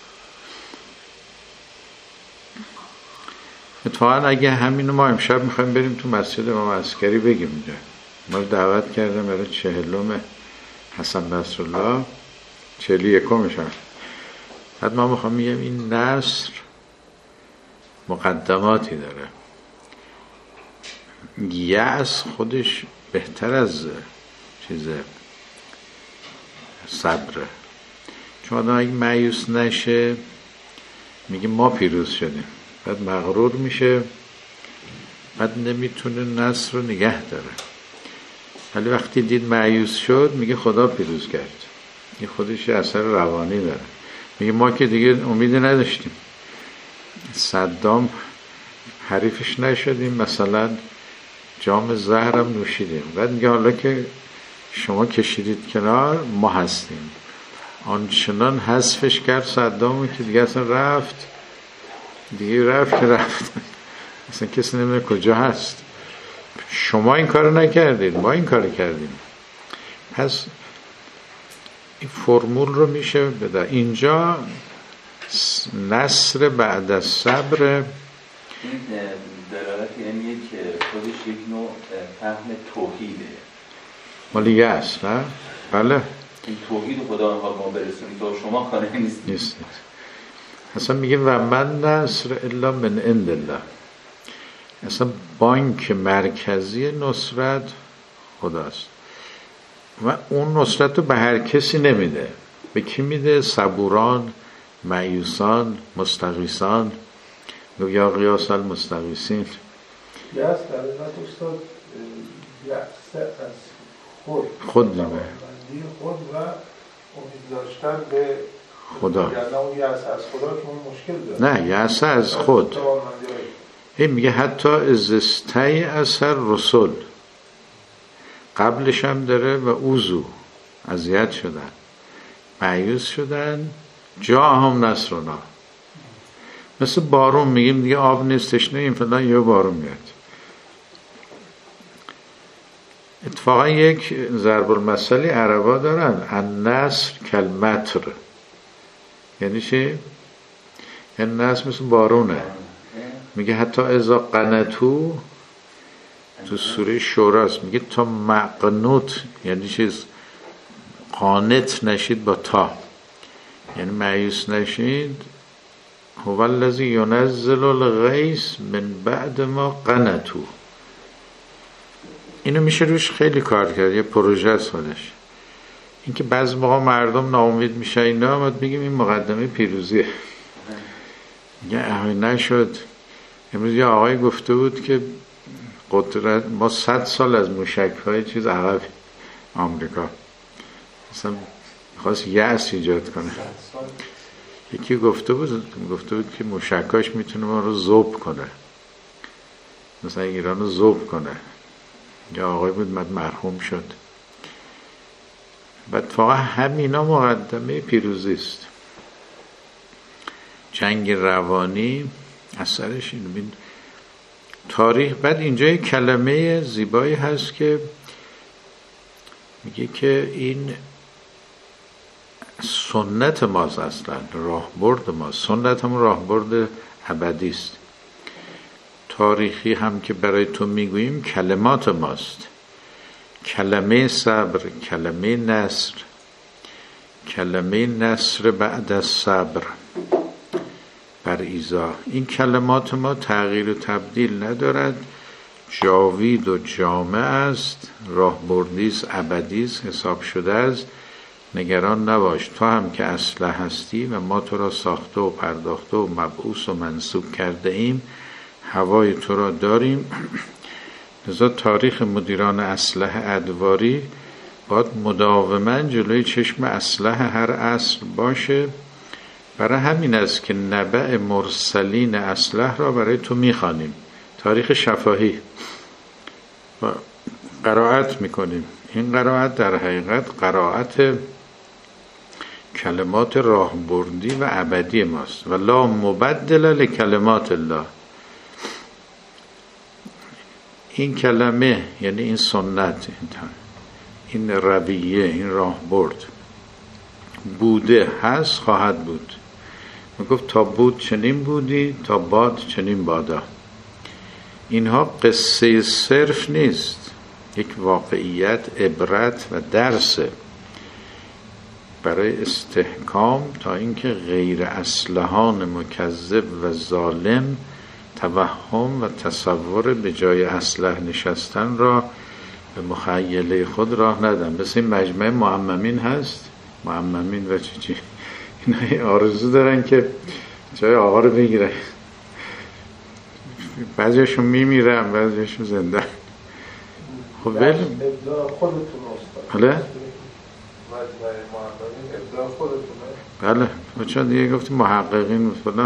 اتفاقا اگه همینو ما امشب میخوایم بریم تو مسجد امام عسکری بگیم اینجا. ما رو دعوت کردم برای 40م حسن نصرالله، 41مش هم. بعد ما میخوام میگم این نصر مقدماتی داره. یأس خودش بهتر از چیزه صبره. چون آدم اگه مایوس نشه میگه ما پیروز شدیم، بعد مغرور میشه، بعد نمیتونه نصر رو نگه داره. ولی وقتی دید مایوس شد میگه خدا پیروز کرد. این خودش اثر روانی داره. میگه ما که دیگه امیدی نداشتیم، صدام حریفش نشدیم، مثلا جام زهرم نوشیدیم. بعد میگه حالا که شما کشیدید کنار ما هستیم. آنچنان حذفش کرد صدامو که دیگه اصلا رفت که رفت اصلا کسی نمیدونه کجا هست. شما این کارو نکردید، ما این کارو کردیم. پس این فرمول رو میشه بده. اینجا نصر بعد از صبر. این دلالت یعنی که خودش یک نوع فهم توحیده، مالی یأس، نه؟ بله. این توحید خدا انها ما برسونید تا شما کاره نیست. اصلا میگه و من نصر الا من عند الله. اصلا بانک مرکزی نصرت خداست و اون نصرت رو به هر کسی نمیده. به کی میده؟ صبوران، مایوسان، مستغیثان. یا قیاس المستغیثین. یأس در حقیقت استاد یأس از خود نمه خود و امید داشتن به خدا. یعنی اون یأس از خدا که اون مشکل داره. نه، یأس از خود. این میگه حتی ازستی اثر رسول، قبلش هم داره و اوزو اذیت شدن، مایوس شدن، جا هم نصرنا، مثل بارون میگیم دیگه آب نیست تشنه این فلان یا بارون میاد. اتفاقا یک ضرب المثلی عربا دارن، النصر کالمطر، یعنی چی؟ یعنی نصر مثل بارونه. میگه حتی اذا قنطوا، تو سوره شوراست، میگه تا مقنوط، یعنی چیز قانت نشید با تا، یعنی مایوس نشید. هو الذی ینزل الغیث من بعد ما قنطوا. اینو میشه روش خیلی کار کرد، یه پروژه است خودش. اینکه بعضی موقع مردم ناامید میشه اینا، ما بگیم این مقدمه پیروزیه. میگه نشد. امروز یه آقای گفته بود که قدرت ما 100 سال از موشک‌های چیز عقب آمریکا، مثلا خواست یأس ایجاد کنه. یکی گفته بود که موشکاش میتونه ما رو ذوب کنه، مثلا ایران رو ذوب کنه. یا آقای بود مرحوم شد. بعد فقط همینا مقدمه پیروزی است. جنگ روانی اثرش این تاریخ. بعد اینجا یک کلمه زیبایی هست که میگه که این سنت ماست، اصلا راهبرد ماست. سنت هم راهبرد ابدی است. تاریخی هم که برای تو میگوییم کلمات ماست. کلمه صبر، کلمه نصر، کلمه نصر بعد از صبر بر ایزا. این کلمات ما تغییر و تبدیل ندارد، جاوید و جامع است، راهبردی است، ابدی است، حساب شده است. نگران نباش، تو هم که اسلحه هستی و ما تو را ساخته و پرداخته و مبعوث و منصوب کرده ایم، هوای تو را داریم. لذا تاریخ مدیران اسلحه ادواری باید مداوما جلوی چشم اسلحه هر عصر باشه. برای همین است که نبع مرسلین اسلحه را برای تو میخوانیم، تاریخ شفاهی و قرائت میکنیم. این قرائت در حقیقت قرائت کلمات راهبردی و ابدی ماست. و لا مبدل لکلمات الله. این کلمه یعنی این سنت، این رویه، این راهبرد بوده، هست، خواهد بود. میگفت تا بود چنین بودی، تا باد چنین بادا. اینها قصه صرف نیست، یک واقعیت، عبرت و درسه برای استحکام، تا اینکه غیر اسلحان مکذب و ظالم توهم و تصور به جای اسلحه نشستن را به مخیله خود راه ندن. مثل این مجمع معممین هست، معممین و چی اینا آرزو دارن که جای آقا رو بگیرن. بعضیشون میمیرن، بعضیشون زنده. خب ولی خودتون بله مجمع معممین ابداع خودتونه. بله چون دیگه گفتیم محققین فلان،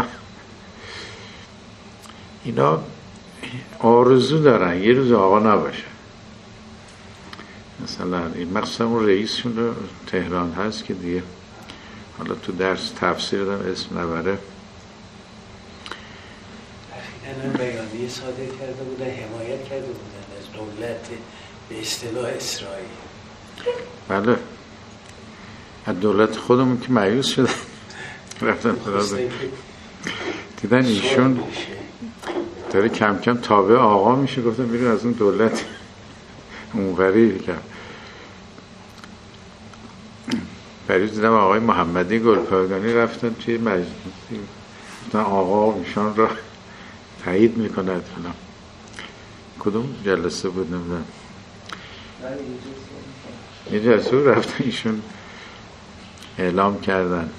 اینا آرزو دارن یه روز آقا نباشه. مثلا این مقصد اون رئیسشون رو تهران هست که دیگه حالا تو درس تفسیر دارم اسم نبره، اخیراً بیانیه صادر کرده بودن، حمایت کرده بودن از دولت به اصطلاح اسرائیل. بله از دولت خودمون که مایوس شدن رفتن دیدن ایشون داره کم کم تابع آقا میشه، گفتم میرون از اون دولت اونوری کرد. بریز دیدم آقای محمدی گلپایگانی رفتن توی مجلس، گفتن آقا ایشان را تایید میکند فلان. کدوم جلسه بود نمیدونم، یه جلسه بود رفتن ایشون اعلام کردن.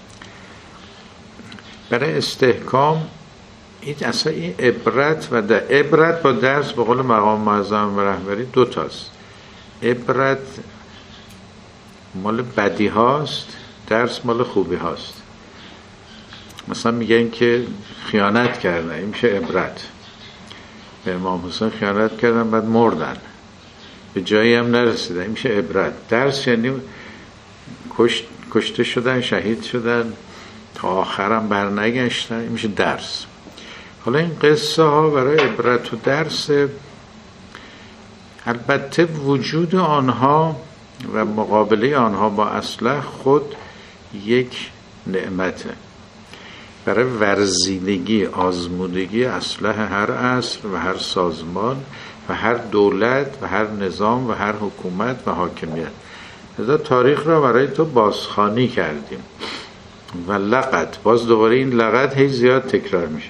برای استحکام اصلا این عبرت و عبرت با درس به قول مقام معظم و رهبری دو تاست. عبرت مال بدی هاست، درس مال خوبی هاست. مثلا میگن که خیانت کردن، این میشه عبرت. به امام حسین خیانت کردن بعد مردن، به جایی هم نرسیدن. این میشه عبرت. درس یعنی کشته شدن، شهید شدن، تا آخرم برنگشتن، این میشه درس. حالا این قصه ها برای عبرت و درس. البته وجود آنها و مقابله آنها با اسلحه خود یک نعمته. برای ورزیدگی، آزمودگی اسلحه هر عصر و هر سازمان و هر دولت و هر نظام و هر حکومت و حاکمیت. لذا تاریخ را برای تو بازخوانی کردیم و لقد، باز دوباره این لقد هی زیاد تکرار میشه.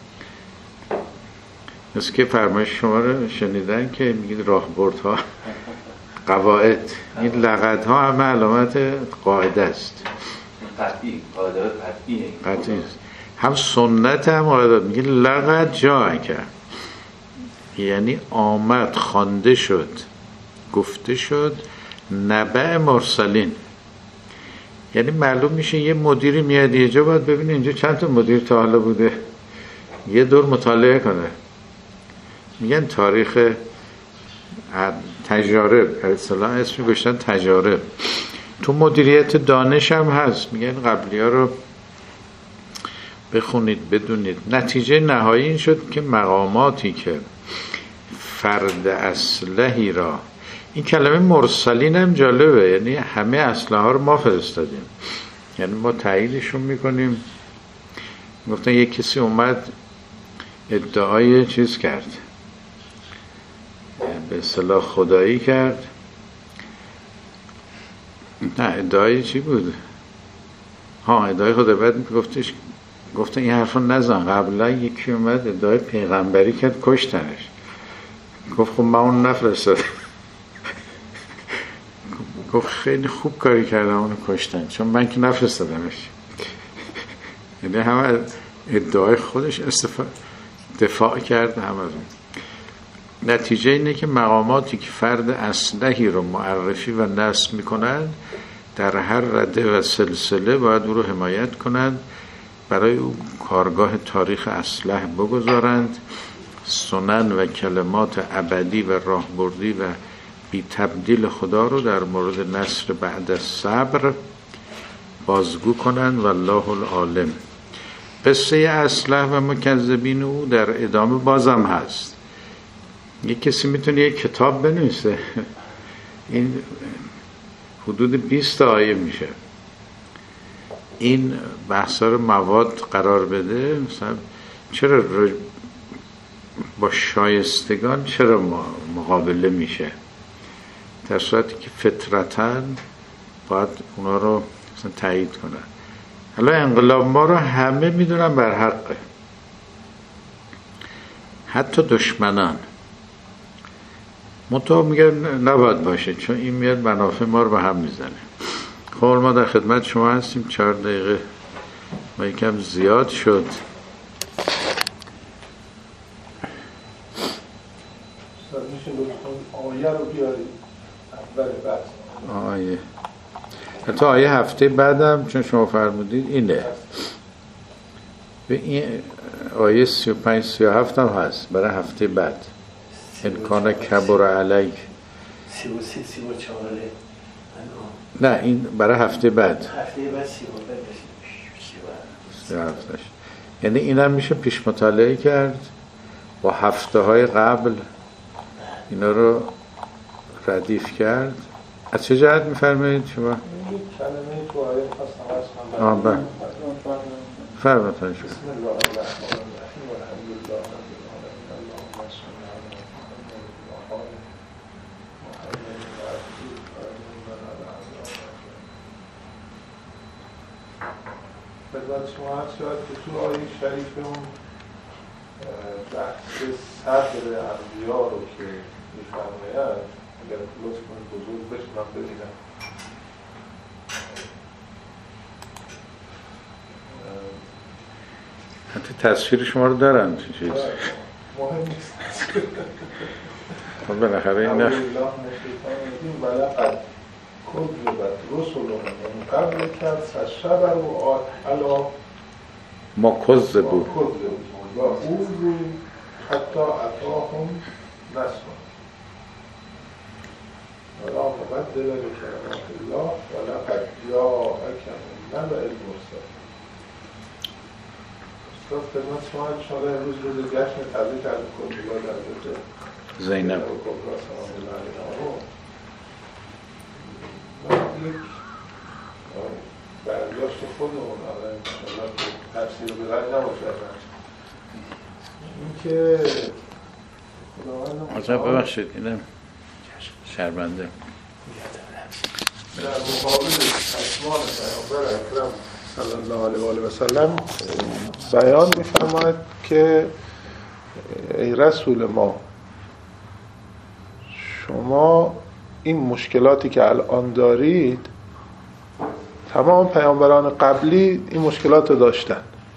مثل که فرمایش شما رو شنیدن که میگید راهبردها قواعد، این لقد ها همه علامت قاعده است. قطعی، قاعده قطعی است. هم سنت هم قاعده. میگه لقد جا کرد، یعنی آمد، خوانده شد، گفته شد نبع مرسلین. یعنی معلوم میشه یه مدیری میاد یه جا، باید ببینه اینجا چند تا مدیر تا حالا بوده، یه دور مطالعه کنه. میگن تاریخ تجارب، اصطلاح اسم گذاشتن تجارب. تو مدیریت دانش هم هست، میگن قبلی ها رو بخونید بدونید. نتیجه نهایی این شد که مقاماتی که فرد اسلحی را، این کلمه مرسلین هم جالبه، یعنی همه اسلحه ها رو ما فرستادیم، یعنی ما تاییدشون میکنیم. گفتن یک کسی اومد ادعای چیز کرد، به اصطلاح خدایی کرد. نه ادعای چی بود؟ ادعای خدا. بعد گفتن این حرفا نزن. قبلا یکی اومد ادعای پیغمبری کرد، کشتنش. گفت خب من اون نفرستادم. گفت خیلی خوب کاری کردم اونو کشتن، چون من که نفرستادمش. یعنی همه ادعای خودش دفاع کرد هم از اون. نتیجه اینه که مقاماتی که فرد اسلحی رو معرفی و نصب میکنند در هر رده و سلسله باید او رو حمایت کنند، برای او کارگاه تاریخ اسلحه بگذارند، سنن و کلمات ابدی و راهبردی و بی تبدیل خدا رو در مورد نصر بعد از صبر بازگو کنند. والله العالم. قصه اسلحه و مکذبین او در ادامه بازم هست. یک کسی میتونه یک کتاب بنویسه، این حدود 20 آیه میشه، این بحثا رو مواد قرار بده. مثلا چرا با شایستگان چرا مقابله میشه، در صورتی که فطرتاً باید اونا رو مثلا تایید کنن. حالا انقلاب ما رو همه میدونن بر حقه، حتی دشمنان. منطقه میگن نباید باشه چون این میاد منافع ما رو به هم میزنه. خب ما در خدمت شما هستیم. 4 دقیقه ما یکم زیاد شد. آیه رو بیارید اول بحث. آیه حتی آیه هفته بعدم چون شما فرمودید اینه. به این آیه 35 37 هم هست برای هفته بعد. امکان کبر علیک 33 34. نه این برای هفته بعد. هفته بعد 35. یعنی اینم میشه پیش مطالعه کرد با هفته های قبل اینا رو ردیف کرد. از چه جهت میفرمایید شما؟ کلمه تو آیه خواستم از هم فرمایید. بسم الله الرحمن الرحیم و الحمدلله رب العالمین اللهم صل علی خدمت شما هست شاید که تو آیه شریف اون بحث صبر انبیا رو که میفرماید اگر لطف کنید بزرگ بشنم ببینم. حتی تصویر شما رو دارن چه چیز مهم نیست. خب بالاخره این الله ولقد کذبت رسل من قبلک فصبروا علی ما کذبوا و او رو حتی اتاهم نصر ولا مبدل لکلمات الله ولقد جاءک من نبأ المرسلین. استاد خدمت شما انشاءالله امروز روز جشن تبریک از کلیات حضرت زینب کبرا سلام الله علیها من یک برداشت خودمون انشاءالله که تفسیر به رد نباشه این که عجب ببخشید اینم شرمنده در مقابل چشمان پیامبر اکرم صلی الله علیه و آله و سلم بیان می‌فرماید که ای رسول ما، شما این مشکلاتی که الان دارید تمام پیامبران قبلی این مشکلات رو داشتن.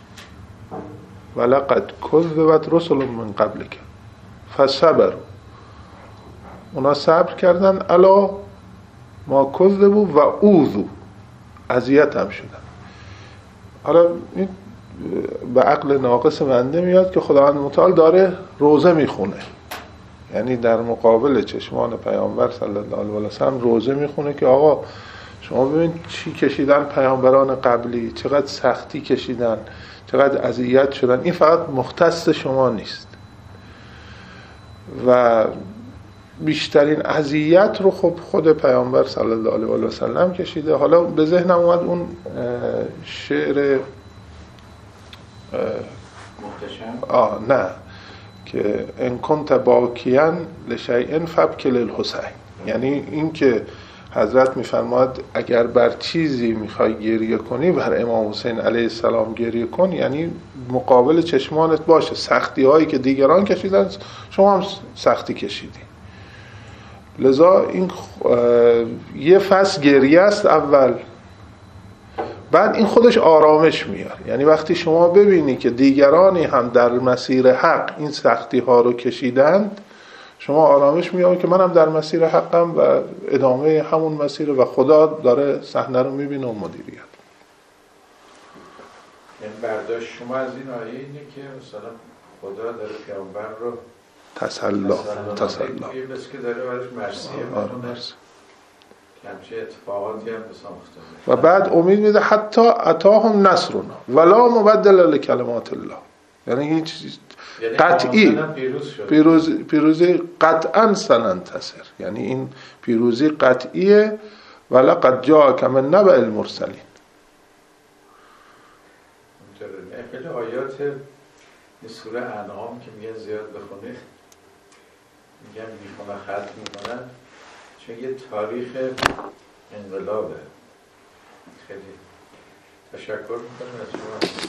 ولقد کذبت رسل من قبلک فصبروا، اونا صبر کردن الا ما کذبوا و اوذوا، اذیت هم شدن. حالا این به عقل ناقص بنده میاد که خداوند متعال داره روزه میخونه، یعنی در مقابل چشمان پیامبر صلی الله علیه و سلم روزه میخونه که آقا شما ببین چی کشیدن پیامبران قبلی، چقدر سختی کشیدن، چقدر اذیت شدن، این فقط مختص شما نیست. و بیشترین اذیت رو خب خود پیامبر صلی الله علیه و سلم کشیده. حالا به ذهنم اومد اون شعر نه که ان کنت باکیاً لشیء فابکی للحسین، یعنی این که حضرت میفرماد اگر بر چیزی میخوای گریه کنی بر امام حسین علیه السلام گریه کن، یعنی مقابل چشمانت باشه سختی هایی که دیگران کشیدن شما هم سختی کشیدی. لذا این یه فصل گریه است اول، بعد این خودش آرامش میاره. یعنی وقتی شما ببینی که دیگرانی هم در مسیر حق این سختی ها رو کشیدند، شما آرامش میاره که منم در مسیر حقم و ادامه همون مسیر و خدا داره صحنه رو میبینه و مدیریت. این برداشت شما از این آیه اینه که مثلا خدا داره پیامبر رو تسلا این بس که داره برش مرسیه میکنه که همچه اتفاقاتی هم بسا مختلف و بعد امید میده حتی اتاهم نصرنا ولا مبدل لکلمات الله، یعنی هیچ قطعی پیروزی قطعا سننتصر، یعنی این پیروزی قطعیه. ولقد جاءک من نبأ المرسلین. خیلی آیات این سوره انعام که میگن زیاد بخونه، میگن میخونه ختم میکنن چون یه تاریخ انقلابه. خیلی تشکر میکنم از شما.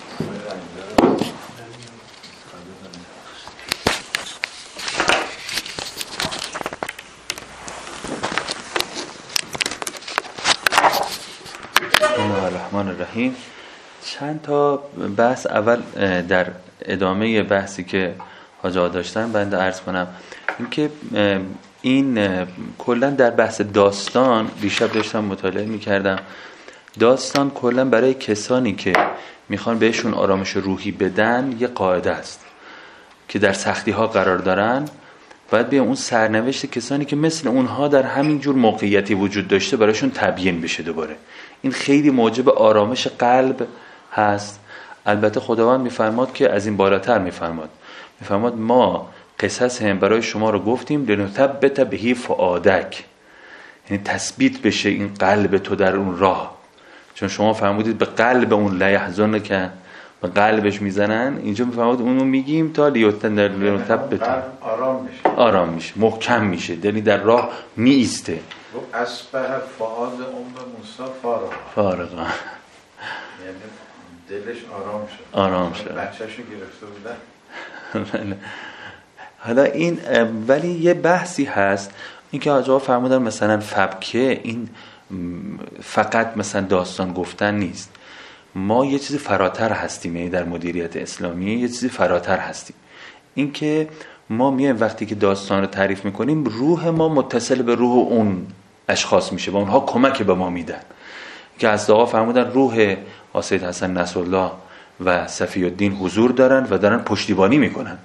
بسم الله الرحمن الرحیم. چند تا بحث اول در ادامه بحثی که حاج آقا داشتن بنده عرض کنم. اینکه این کلا در بحث داستان دیشب داشتم مطالعه میکردم، داستان کلا برای کسانی که میخوان بهشون آرامش روحی بدن یه قاعده است که در سختی ها قرار دارن باید به اون سرنوشت کسانی که مثل اونها در همین جور موقعیتی وجود داشته برایشون تبیین بشه دوباره. این خیلی موجب آرامش قلب هست. البته خداوند میفرماد که از این بالاتر میفرماد ما قصص هم برای شما رو گفتیم لنثبت به فؤادک، یعنی تثبیت بشه این قلب تو در اون راه. چون شما فرمودید به قلب اون لا یحزن که به قلبش میزنن، اینجا میفرماد اونو میگیم تا لنثبت آرام میشه محکم میشه، یعنی در راه می ایسته. اصبح فؤاد موسی فارغا، یعنی دلش آرام شد بچه‌شو گرفته بودن. حالا این ولی یه بحثی هست، این که آقا فرمودن مثلا فبکه این فقط مثلا داستان گفتن نیست، ما یه چیزی فراتر هستیم، یعنی در مدیریت اسلامی یه چیزی فراتر هستیم. این که ما میایم وقتی که داستان رو تعریف میکنیم روح ما متصل به روح اون اشخاص میشه و اونها کمک به ما میدن. که از آقا فرمودن روح سید حسن نصرالله و صفی الدین حضور دارن و دارن پشتیبانی میکنن.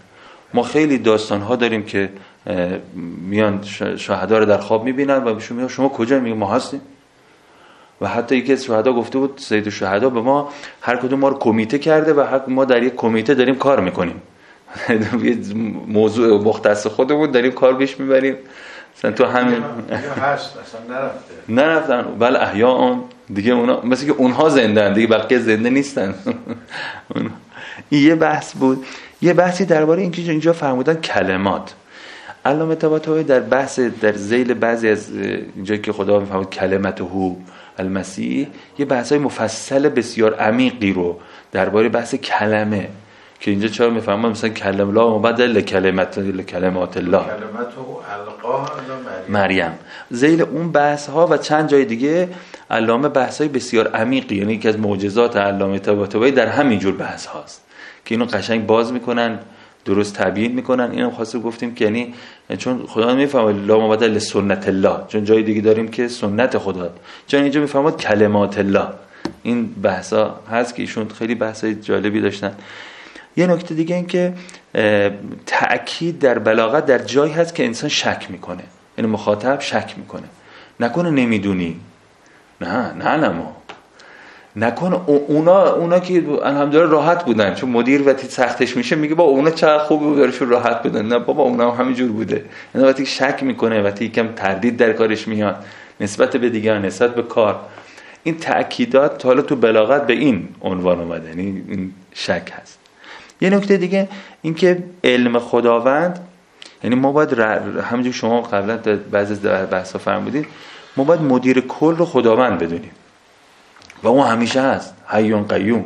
ما خیلی داستان‌ها داریم که میان شهدا رو در خواب می‌بینن و بهشون میگن شما کجا؟ میگن ما هستیم. و حتی یکی از شهدا گفته بود سید الشهدا به ما هر کدوم ما رو کمیته کرده و ما در یک کمیته داریم کار میکنیم. یه موضوع مختص خودمون داریم کار پیش میبریم. مثلا تو همین هست اصلا نرفتن بل احیاء دیگه، اونا مثل که اونها زندن دیگه، بقیه زنده نیستن. این یه بحث بود. یه بحثی درباره اینکه اینجا فرمودن کلمات. علامه طباطبایی در ذیل بعضی از اینجا که خدا میفرمود کلمته المسیح، یه بحثای مفصل بسیار عمیقی رو درباره بحث کلمه که اینجا چرا میفهمم مثلا کلم الله مبدل کلمات الله کلمته القاها مریم، ذیل اون بحث ها و چند جای دیگه علامه بحثای بسیار عمیقی، یعنی یکی از معجزات علامه طباطبایی در همین جور بحث هاست که اینو قشنگ باز میکنن، درست تبیین میکنن. اینم خواسته گفتیم که یعنی چون خدا میفهمه لا مبدل سنت الله، چون جای دیگه داریم که سنت خدا، چون اینجا میفهمه کلمات الله. این بحثا هست که ایشون خیلی بحثای جالبی داشتن. یه نکته دیگه این که تأکید در بلاغت در جایی هست که انسان شک میکنه، یعنی مخاطب شک میکنه، نکنه نمیدونی، نه نکنه اونا که الحمدلله راحت بودن، چون مدیر وقتی سختش میشه میگه با اونا چقدر خوب بودن راحت بودن، نه بابا اونا هم همینجور بوده. یعنی وقتی شک میکنه، وقتی یکم تردید در کارش میاد نسبت به دیگران، نسبت به کار، این تأکیدات حالا تو بلاغت به این عنوان اومده، یعنی این شک هست. یه نکته دیگه این که علم خداوند، یعنی ما باید همونجور شما قبلا در بعضی از بحثا فرمودید، ما باید مدیر کل رو خداوند بدونیم و اون همیشه هست، حی قیوم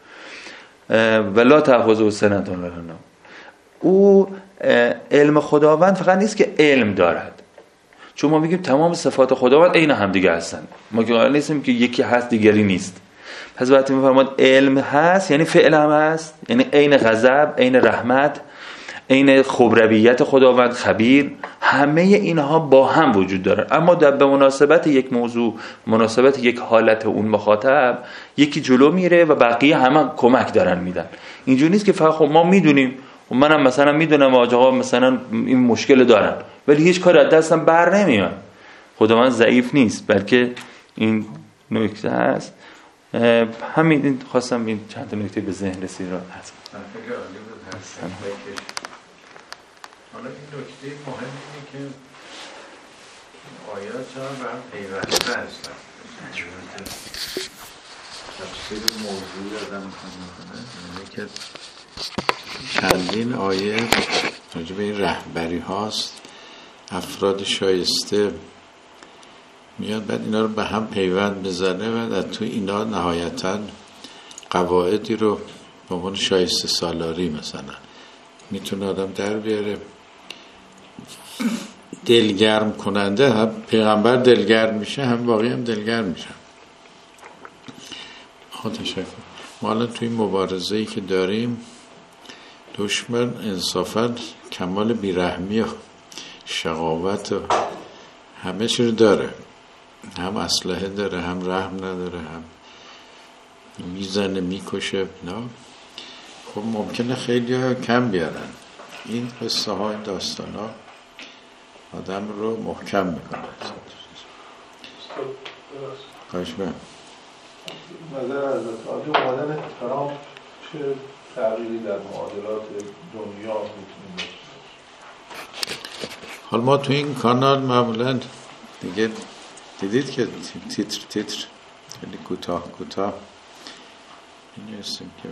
و لا تأخذه سنة ولا نوم. او علم خداوند فقط نیست که علم دارد، چون ما میگیم تمام صفات خداوند عین هم دیگه هستن، ما که قائل نیستیم که یکی هست دیگری نیست. پس وقتی میفرماید علم هست یعنی فعل هم هست، یعنی عین غضب، عین رحمت، عین خبربیت خداوند، خبیر، همه اینها با هم وجود دارن. اما به مناسبت یک موضوع، مناسبت یک حالت اون مخاطب، یکی جلو میره و بقیه همه کمک دارن میدن. اینجوری نیست که فقط خب ما میدونیم و منم مثلا میدونم آقا مثلا این مشکل دارن ولی هیچ کاری از دستم بر نمیاد. خداوند ضعیف نیست، بلکه این نکته هست. همین خواستم این چند تا نکته به ذهن رسید رو هست. حالا این نکته مهم اینه که آیات چرا به هم پیوسته هستن. تفسیر موضوعی آدم میکنه اینه که چندین آیه راجع به این رهبری هاست، افراد شایسته میاد بعد اینا رو به هم پیوند بزنه و در تو اینا نهایتاً قواعدی رو به عنوان شایسته سالاری مثلا میتونه آدم در بیاره. دلگرم کننده، هم پیغمبر دلگرم میشه هم باقی هم دلگرم میشن. تشکر. ما الان توی این مبارزه‌ای که داریم دشمن انصافاً کمال بیرحمی و شقاوت و همه چی رو داره، هم اسلحه داره، هم رحم نداره، هم میزنه میکشه. نه خب ممکنه خیلی ها کم بیارن. این قصه ها، این داستان ها آدم رو محکم میکنه. خواهش من نظر از حضرت اومدن ترامپ چه تغییری در معادلات دنیا میتونه داشته؟ حالا ما تو این کانال معمولا دیگه دیدید که تیتر خیلی کوتاه این هستیم که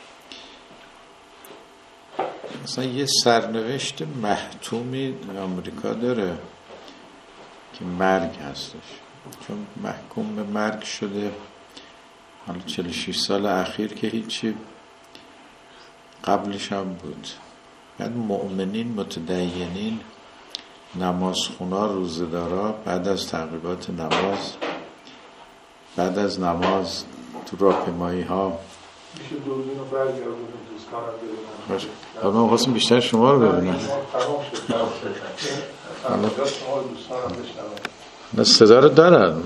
مثلا یه سرنوشت محتومی آمریکا داره که مرگ هستش، چون محکوم به مرگ شده. حالا 46 سال اخیر که هیچی، قبلش هم بود. بعد مؤمنین، متدینین، نمازخونا، روزه‌دارا بعد از تعقیبات نماز، بعد از نماز تو راهپیمایی ها میشه دوربین رو برگردونیم دوستانم ببینن. حالا من خواستم بیشتر شما رو ببینم. نه صدا رو دارن.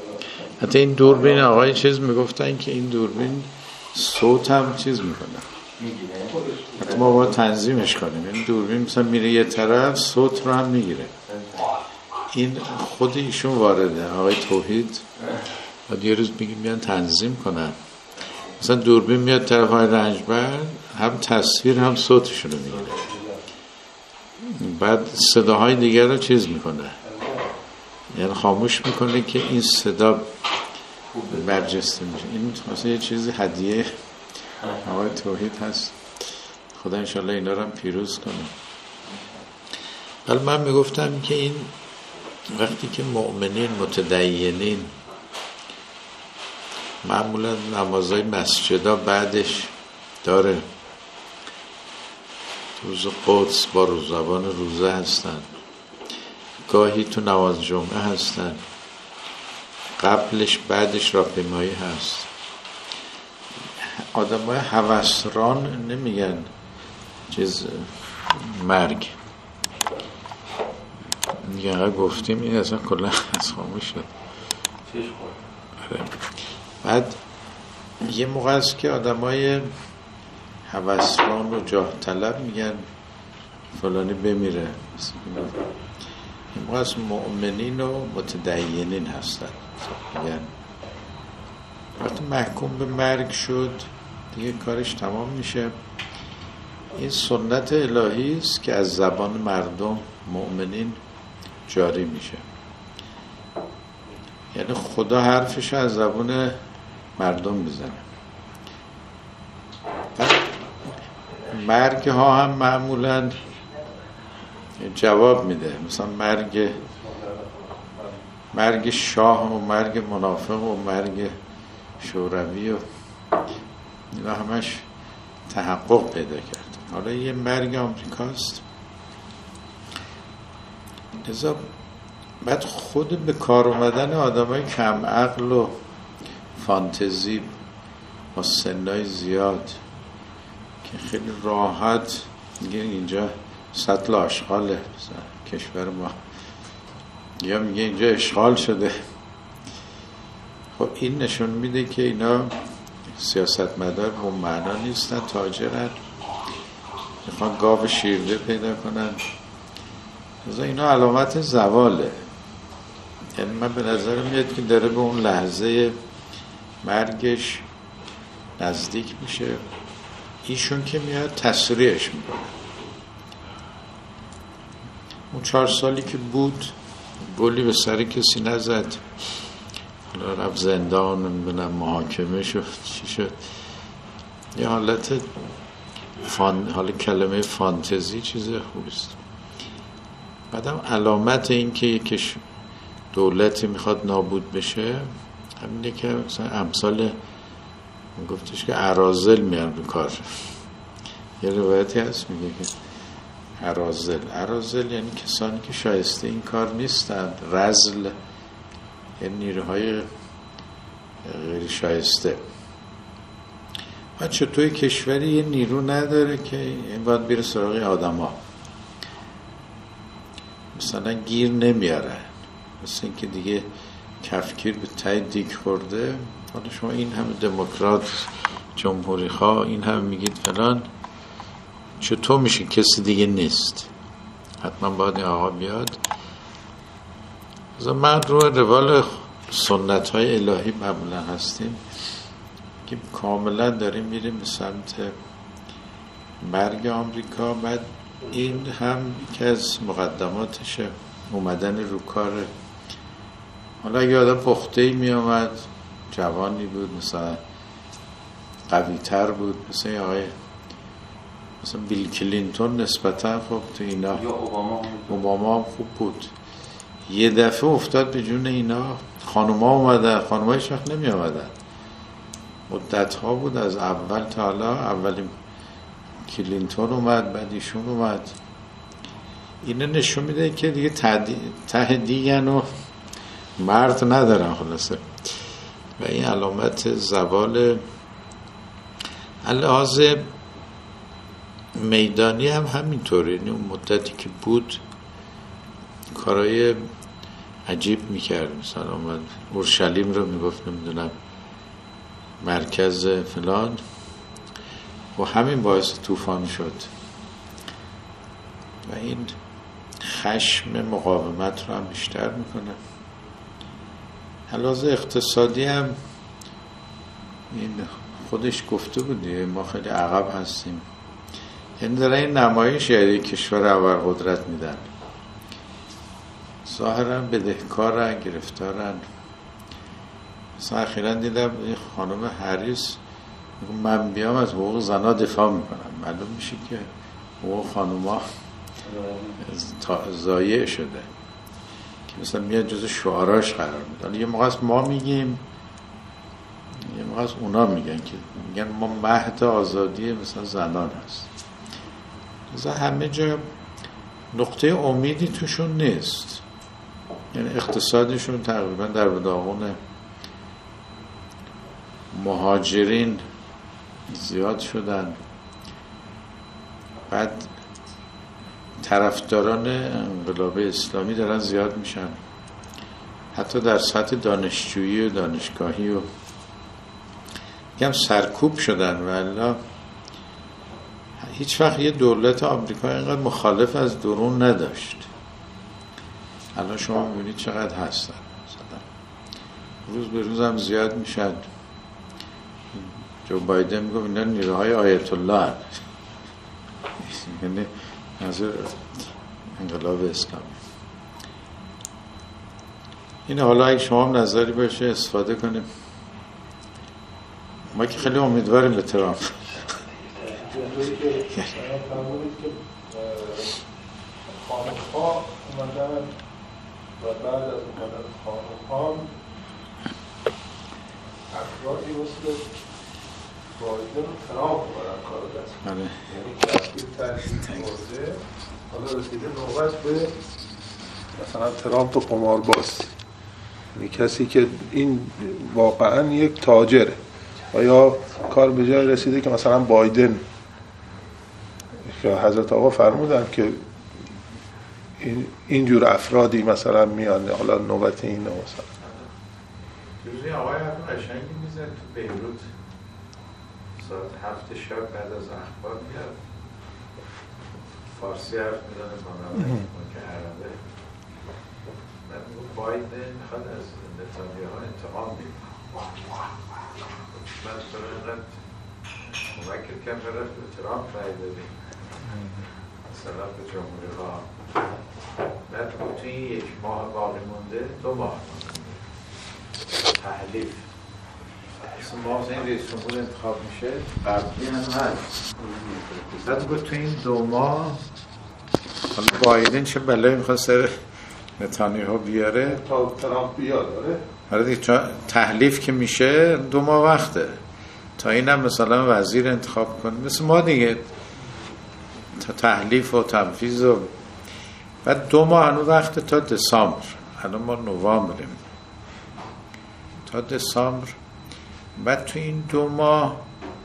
حتی این دوربین آقای چیز میگفتن که این دوربین صوت هم چیز میکنه، میگیره. ما باید تنظیمش کنیم. این دوربین مثلا میره یه طرف، صوت رو هم میگیره. این خود ایشون وارده، آقای توحید. بعد یه روز میگن تنظیم کنن، مثلا دوربین میاد طرف های رنجبر، هم تصویر هم صوتشون رو میگیره، بعد صداهای دیگر رو چیز میکنه، یعنی خاموش میکنه که این صدا برجسته میشه. این مثلا یه چیزی هدیه آقای توحید هست. خدا انشالله اینا رو هم پیروز کنه. ولی من میگفتم که این وقتی که مؤمنین متدینین معمولا نمازهای مسجدها بعدش داره، روز قدس با روزبان روزه هستن، گاهی تو نماز جمعه هستن، قبلش بعدش راهپیمایی هست. آدمای هوسران نمیگن چیز مرگ، میگن گفتیم این اصلا کلا از خاموش شد. بعد یه موقع است که آدمای هوسران و جاه طلب میگن فلانی بمیره. این موقع است مؤمنین و متدینین هستن، میگن وقتی محکوم به مرگ شد دیگه کارش تمام میشه. این سنت الهی است که از زبان مردم مؤمنین جاری میشه، یعنی خدا حرفش از زبان مردم میزنه. مرگ ها هم معمولا جواب میده، مثلا مرگ شاه و مرگ منافق و مرگ شوروی و اینا همش تحقق پیدا کرد. حالا یه مرگ آمریکاست. لذا بعد خود به کار اومدن آدمای کم عقل و فانتزی با سنای زیاد که خیلی راحت میگه اینجا سطل آشغاله کشور ما، یا میگه اینجا اشغال شده. خب این نشون میده که اینا سیاستمدار به معنا نیستن، تاجرن، میخوان گاو شیرده پیدا کنن. اینا علامت زواله. یعنی من به نظر میاد که داره به اون لحظه مرگش نزدیک میشه. ایشون که میاد تسریعش میکنه. اون 4 سالی که بود گلی به سر کسی نزد، حالا رفت زندان، نمیدونم محاکمه شد، چی شد، یه حالت حالا کلمه فانتزی چیز خوبیست. بعدم علامت این که یک دولتی میخواد نابود بشه همینه که مثلا امثال گفتش که اراذل میان به کار. یه روایتی هست میگه که اراذل یعنی کسانی که شایسته این کار نیستند. رذل یعنی نیروهای غیر شایسته. و چطور کشوری یه نیرو نداره که این باید بیره سراغ آدم ها، مثلا گیر نمیاره، مثل این که دیگه کفگیر به تای دیگ خورده. حالا شما این همه دموکرات جمهوری خواه این هم میگید فلان، چطور میشه کسی دیگه نیست، حتما باید این آقا بیاد. من رو روال سنت های الهی معمولا هستیم که کاملا داریم میریم به سمت مرگ آمریکا. بعد این هم که از مقدماتشه اومدن رو کار. حالا اگه آدم پخته‌ای می آمد، جوانی بود، مثلا قوی تر بود، مثلا آقای مثلا بیل کلینتون نسبتا خب تو اینا، یا اوباما خوب بود، یه دفعه افتاد به جون اینا. خانوما اومدن، خانوما هیچ وقت نمی آمدن، مدت ها بود از اول تا حالا. اولین کلینتون اومد، بعد ایشون اومد. اینه نشون میده که دیگه ته دیگن و مرد ندارن خلاصه. و این علامت زوال. لحاظ میدانی هم همینطوره. یعنی اون مدتی که بود کارهای عجیب میکرد. مثلا اومد اورشلیم رو میگفت نمیدونم مرکز فلان، و همین باعث طوفان شد و این خشم مقاومت رو هم بیشتر میکنه. علاوه اقتصادی هم این خودش گفته بودی ما خیلی عقب هستیم، یعنی داره این نمایش یعنی کشور اول قدرت میدن، ظاهرا بدهکارن، گرفتارن. مثلا اخیراً دیدم این خانم هریس من بیام از حقوق زنها دفاع میکنم، معلوم میشه که حقوق خانوما ضایع شده که مثلا میاد جز شعاراش قرار میدن. یه موقع است ما میگیم، یه موقع است اونا میگن که میگن ما مهد آزادی مثلا زنان هست. مثلا همه جا نقطه امیدی توشون نیست، یعنی اقتصادشون تقریبا در داغون مهاجرین زیاد شدن، بعد طرفداران انقلاب اسلامی دارن زیاد میشن، حتی در سطح دانشجویی و دانشگاهی و هم سرکوب شدن. ولی هیچ وقت یه دولت آمریکا اینقدر مخالف از درون نداشت. الان شما میبینید چقدر هستن، مثلا روز به روز هم زیاد میشن. جو بایدن میگه اینا نیروهای آیت الله هست، یعنی نظر انقلاب اسلامی. این حالا اگه شما هم نظری باشه استفاده کنیم. ما که خیلی امیدواریم به ترامپ. جمعه‌ای که فرمودید که خانم‌ها اومدن و بعد از اومدن خانم‌ها افرادی مثل بایدن و ترامپ بودن کار دست کنن، یعنی کسی تشکیل برده. حالا رسیده نوبت به مثلا ترامپ و قمارباز، یعنی کسی که این واقعا یک تاجره. و یا کار به جای رسیده که مثلا بایدن که حضرت آقا فرمودن که اینجور افرادی مثلا میان، حالا نوبت اینه مثلا جوزی آقای حرف قشنگی میزن تو بیروت ساعت 7 شب بعد از اخبار میاد فارسی حرف میزنه با که عربه. بعد میگو بایدن میخواد از نتانیاهو انتقام بگیره. من سره اینقدر ممکن کم برفت به ترامپ رای دادیم مثلا به جمهوری خواه. بعد توی یک ماه باقی مونده، 2 ماه تحلیف اسم ما این رئیس جمهور انتخاب میشه، قبلی هم هست. بعد گفت توی این 2 ماه حالا بایدن چه بلایی میخواد سر نتانیاهو بیاره تا ترامپ بیاد. آره دیگه، تحلیف که میشه 2 ماه وقته تا اینم مثلا وزیر انتخاب کنه مثل ما دیگه، تا تحلیف و تنفیذ و بعد 2 ماه هنوز وقت تا دسامبر. الان ما نوامبریم، تا دسامبر. بعد تو این 2 ماه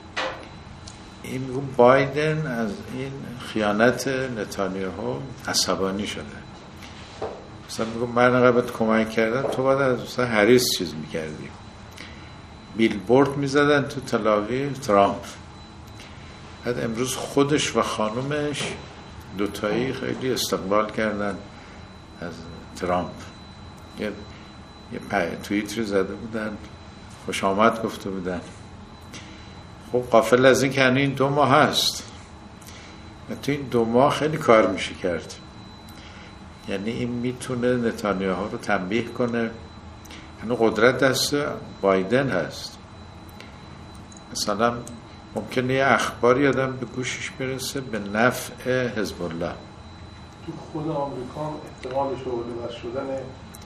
این بایدن از این خیانت نتانیاهو عصبانی شده. مثلا میگم من نقبت کمک کردن، تو باید از مثلا هریس چیز میکردی. بیلبورد میزدن تو تلاویو ترامپ. بعد امروز خودش و خانومش دوتایی خیلی استقبال کردن از ترامپ. یه توییتری زده بودن، خوش آمد گفته بودن. خب غافل از این که این 2 ماه هست و تو این 2 ماه خیلی کار میشه کرد. یعنی این میتونه نتانیاهو رو تنبیه کنه. یعنی قدرت دست بایدن هست. مثلا ممکنه یه اخباری آدم به گوشش برسه به نفع حزب الله. تو خود آمریکا احتمال شعله بس شدن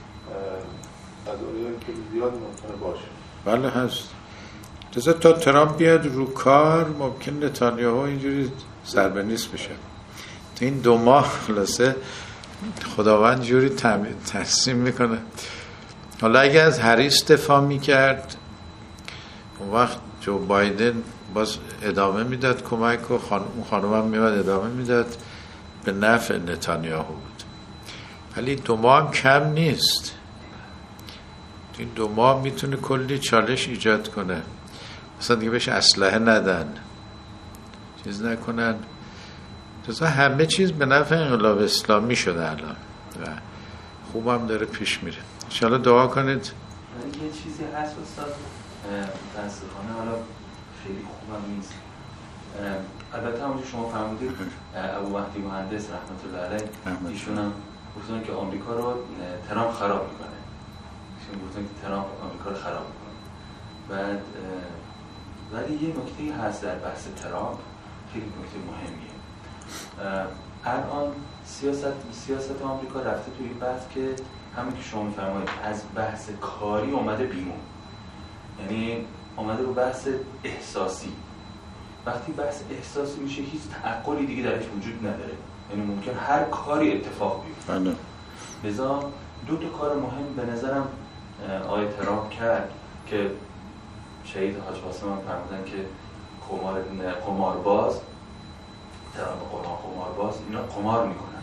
قضایایی که زیاد ممکنه باشه. بله هست. جزا تا ترامپ بیاد رو کار ممکن نتانیاهو اینجوری سربنیست بشه. تو این 2 ماه خلاصه خداوند جوری ترسیم میکنه. حالا اگه از هریس دفاع میکرد اون وقت جو بایدن باز ادامه میداد کمک و اون خانم هم میاد ادامه میداد، به نفع نتانیاهو بود. ولی 2 ماه هم کم نیست. این 2 ماه میتونه کلی چالش ایجاد کنه. مثلا دیگه بهش اسلحه ندن، چیز نکنن. رضا همه چیز به نفع انقلاب اسلامی شده الان و خوبم داره پیش میره. انشاءالله دعا کنید. یه چیزی هست استاد متاسفانه حالا خیلی خوبم نیست. البته همونجور شما فرمودید ابو مهدی مهندس رحمت الله علیه ایشون هم گفتن که آمریکا رو ترامپ خراب میکنه. ایشون گفتن که ترامپ آمریکا رو خراب میکنه. بعد ولی یه نکته هست در بحث ترامپ خیلی نکته مهمیه. الان سیاست آمریکا رفته توی این بحث که همین که شما می‌فرمایید از بحث کاری اومده بیرون، یعنی اومده رو بحث احساسی. وقتی بحث احساسی میشه هیچ تعقلی دیگه درش وجود نداره، یعنی ممکن هر کاری اتفاق بیفته. لذا دو تا کار مهم به نظرم آقای ترامپ کرد که شهید حاج قاسم هم فرمودن که قمارباز ترامپ قمارباز اینا قمار میکنن.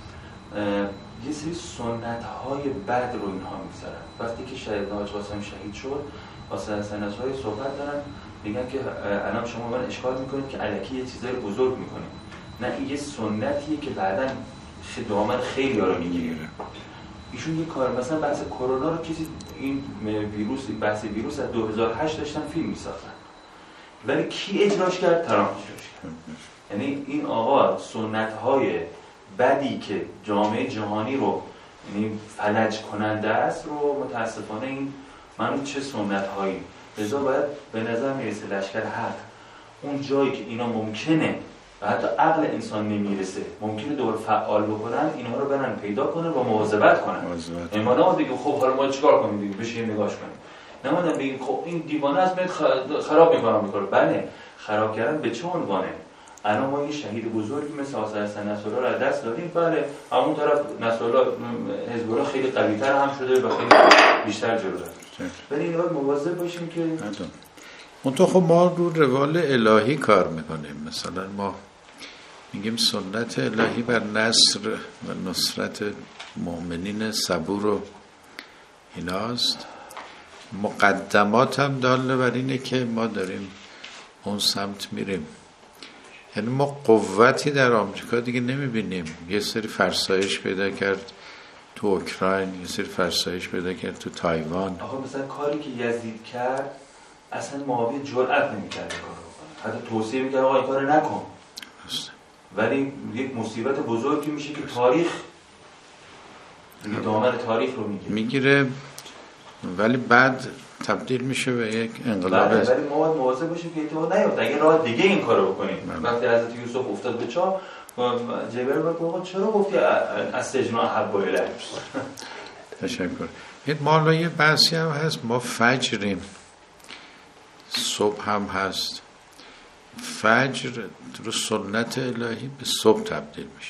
یه سری سنت‌های بد رو اینها می‌گذارن. وقتی که شهید حاج قاسم شهید شد واسه سنت‌های صحبت دارن، میگن که الان شما من اشکال میکنید که الکی یه چیزای بزرگ میکنید. نه، این یه سنتیه که بعداً دامن خیلی ها رو میگیره. ایشون یه کار مثلا بحث کرونا رو کسی این بحث ویروس از 2008 داشتن فیلم میساختن، ولی کی اجراش کرد؟ ترامپ اجراش کرد. یعنی این آقا سنت‌های بدی که جامعه جهانی رو یعنی فلج کننده است رو متاسفانه این من چه سنت‌هایی لذا باید به نظر میرسه لشکر حق اون جایی که اینا ممکنه و حتی عقل انسان نمیرسه ممکنه دور فعال بکنن، اینها رو برن پیدا کنن و مواظبت کنن. امانا بگیم خب حالا ما چیکار کنیم دیگه، بشینیم نگاش کنیم. نموندن بگیم خب این دیوانه است خراب میکنه. بله، خراب کردن به چه عنوانه؟ الان ما یه شهید بزرگی مثل آقای حسن نصرالله رو از دست دادیم. بله، همون طرف نصرالله حزب الله خیلی قوی‌تر هم شده و خیلی بیشتر جلو رفته. ولی اینا مواظب باشیم که اون تو خب ما رو روال الهی کار میکنیم. مثلا ما میگیم سنت الهی بر نصر و نصرت مؤمنین صبور و ایناست. مقدمات هم داله بر اینه که ما داریم اون سمت میریم. یعنی ما قوتی در آمریکا دیگه نمیبینیم. یه سری فرسایش پیدا کرد تو اوکراین، یه سری فرسایش پیدا کرد تو تایوان. آقا مثلا کاری که یزید کرد اصلا معاویه جرئت نمی‌کرد کارو بکنه، حتی توصیه می‌کرد آقا این کارو نکن. ولی یک مصیبت بزرگی میشه که تاریخ دیگه دامن تاریخ رو میگیره ولی بعد تبدیل میشه به یک انقلاب. ولی ما باید مواظب باشیم که اتفاق نیفته. اگه راه دیگه این کارو بکنیم وقتی حضرت یوسف افتاد به چاه جبرئیل گفت آقا چرا گفتی از سجن احب الیک؟ تشکر. این مالا یه بحثی هم هست، ما فجریم، صبح هم هست. فجر رو سنت الهی به صبح تبدیل میشه،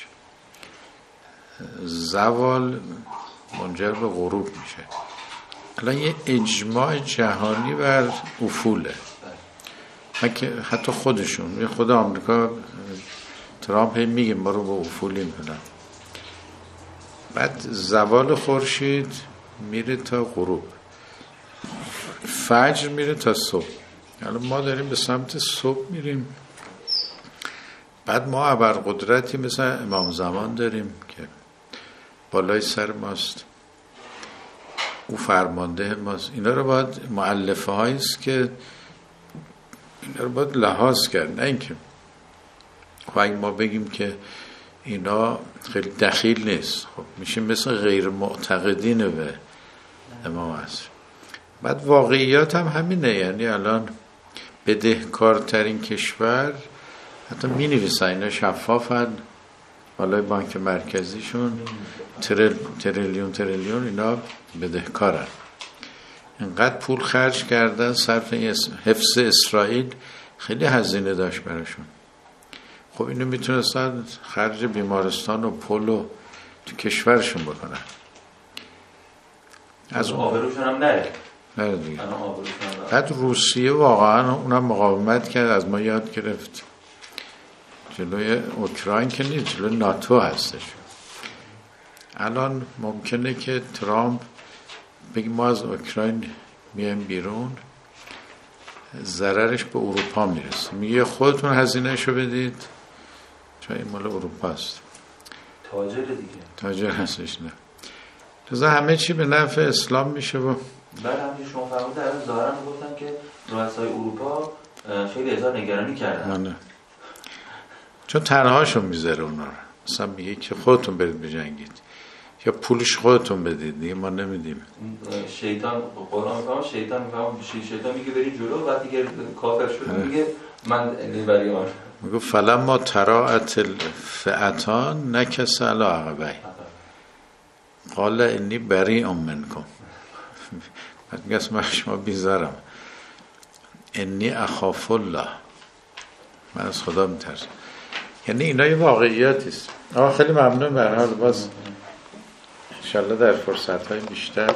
زوال منجر به غروب میشه. الان یه اجماع جهانی بر افوله، حتی خودشون خود آمریکا ترامپ میگه ما رو به افولیم کنن. بعد زوال خورشید میره تا غروب، فجر میره تا صبح. الان ما داریم به سمت صبح میریم. بعد ما ابرقدرتی مثل امام زمان داریم که بالای سر ماست، او فرمانده ماست. اینا رو باید مؤلفه هاییست که اینا رو باید لحاظ کرد، نه اینکه خب اگه ما بگیم که اینا خیلی دخیل نیست، خب میشه مثل غیر معتقدین به امام عصر. بعد واقعیات هم همینه، یعنی الان بدهکارترین کشور حتی می نویسن اینا شفافن، بالای بانک مرکزیشون تریلیون اینا بدهکارن، اینقدر پول خرج کردن صرف حفظ اسرائیل، خیلی هزینه داشت براشون. خب اینو میتونستن خرج بیمارستان و پل و تو کشورشون بکنن. از آبروشون هم نره دیگه. بعد روسیه واقعا اونم مقاومت کرد، از ما یاد گرفت. جلوی اوکراین که نیست، جلوی ناتو هستش. الان ممکنه که ترامپ بگه ما از اوکراین میایم بیرون، ضررش به اروپا میرسه. میگه خودتون هزینهشو بدید، چون این مال اروپا است. تاجر دیگه، تاجر هستش. نه لذا همه چی به نفع اسلام میشه. و بعد همین شما فرمودید در ظاهرا گفتن که رؤسای اروپا خیلی اظهار نگرانی کردن. نه چون تنهاشون میذاره اونا رو. مثلا میگه که خودتون برید بجنگید یا پولش خودتون بدید، دیگه ما نمیدیم. شیطان قرآن میفهم، شیطان میگه برید جلو، وقتی که کافر شد میگه من برای آن میگه فلما تراءت الفئتان نکس علی عقبیه قال انی بریء منکم. میگه اسم شما بیزارم، انی اخاف الله، من از خدا میترسم. یعنی اینا یه واقعیاتی است. آقا خیلی ممنون. به هر حال باز انشالله در فرصت‌های بیشتر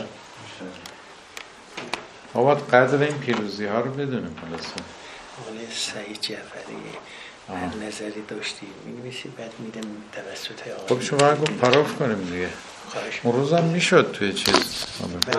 ما باید قدر این پیروزی ها رو بدونیم. آقای سعید جعفری نظری داشتیم می‌نویسید، بعد میدم توسط آقای خب شما باید پاراف کنیم دیگه. اون روزم میشد توی چیز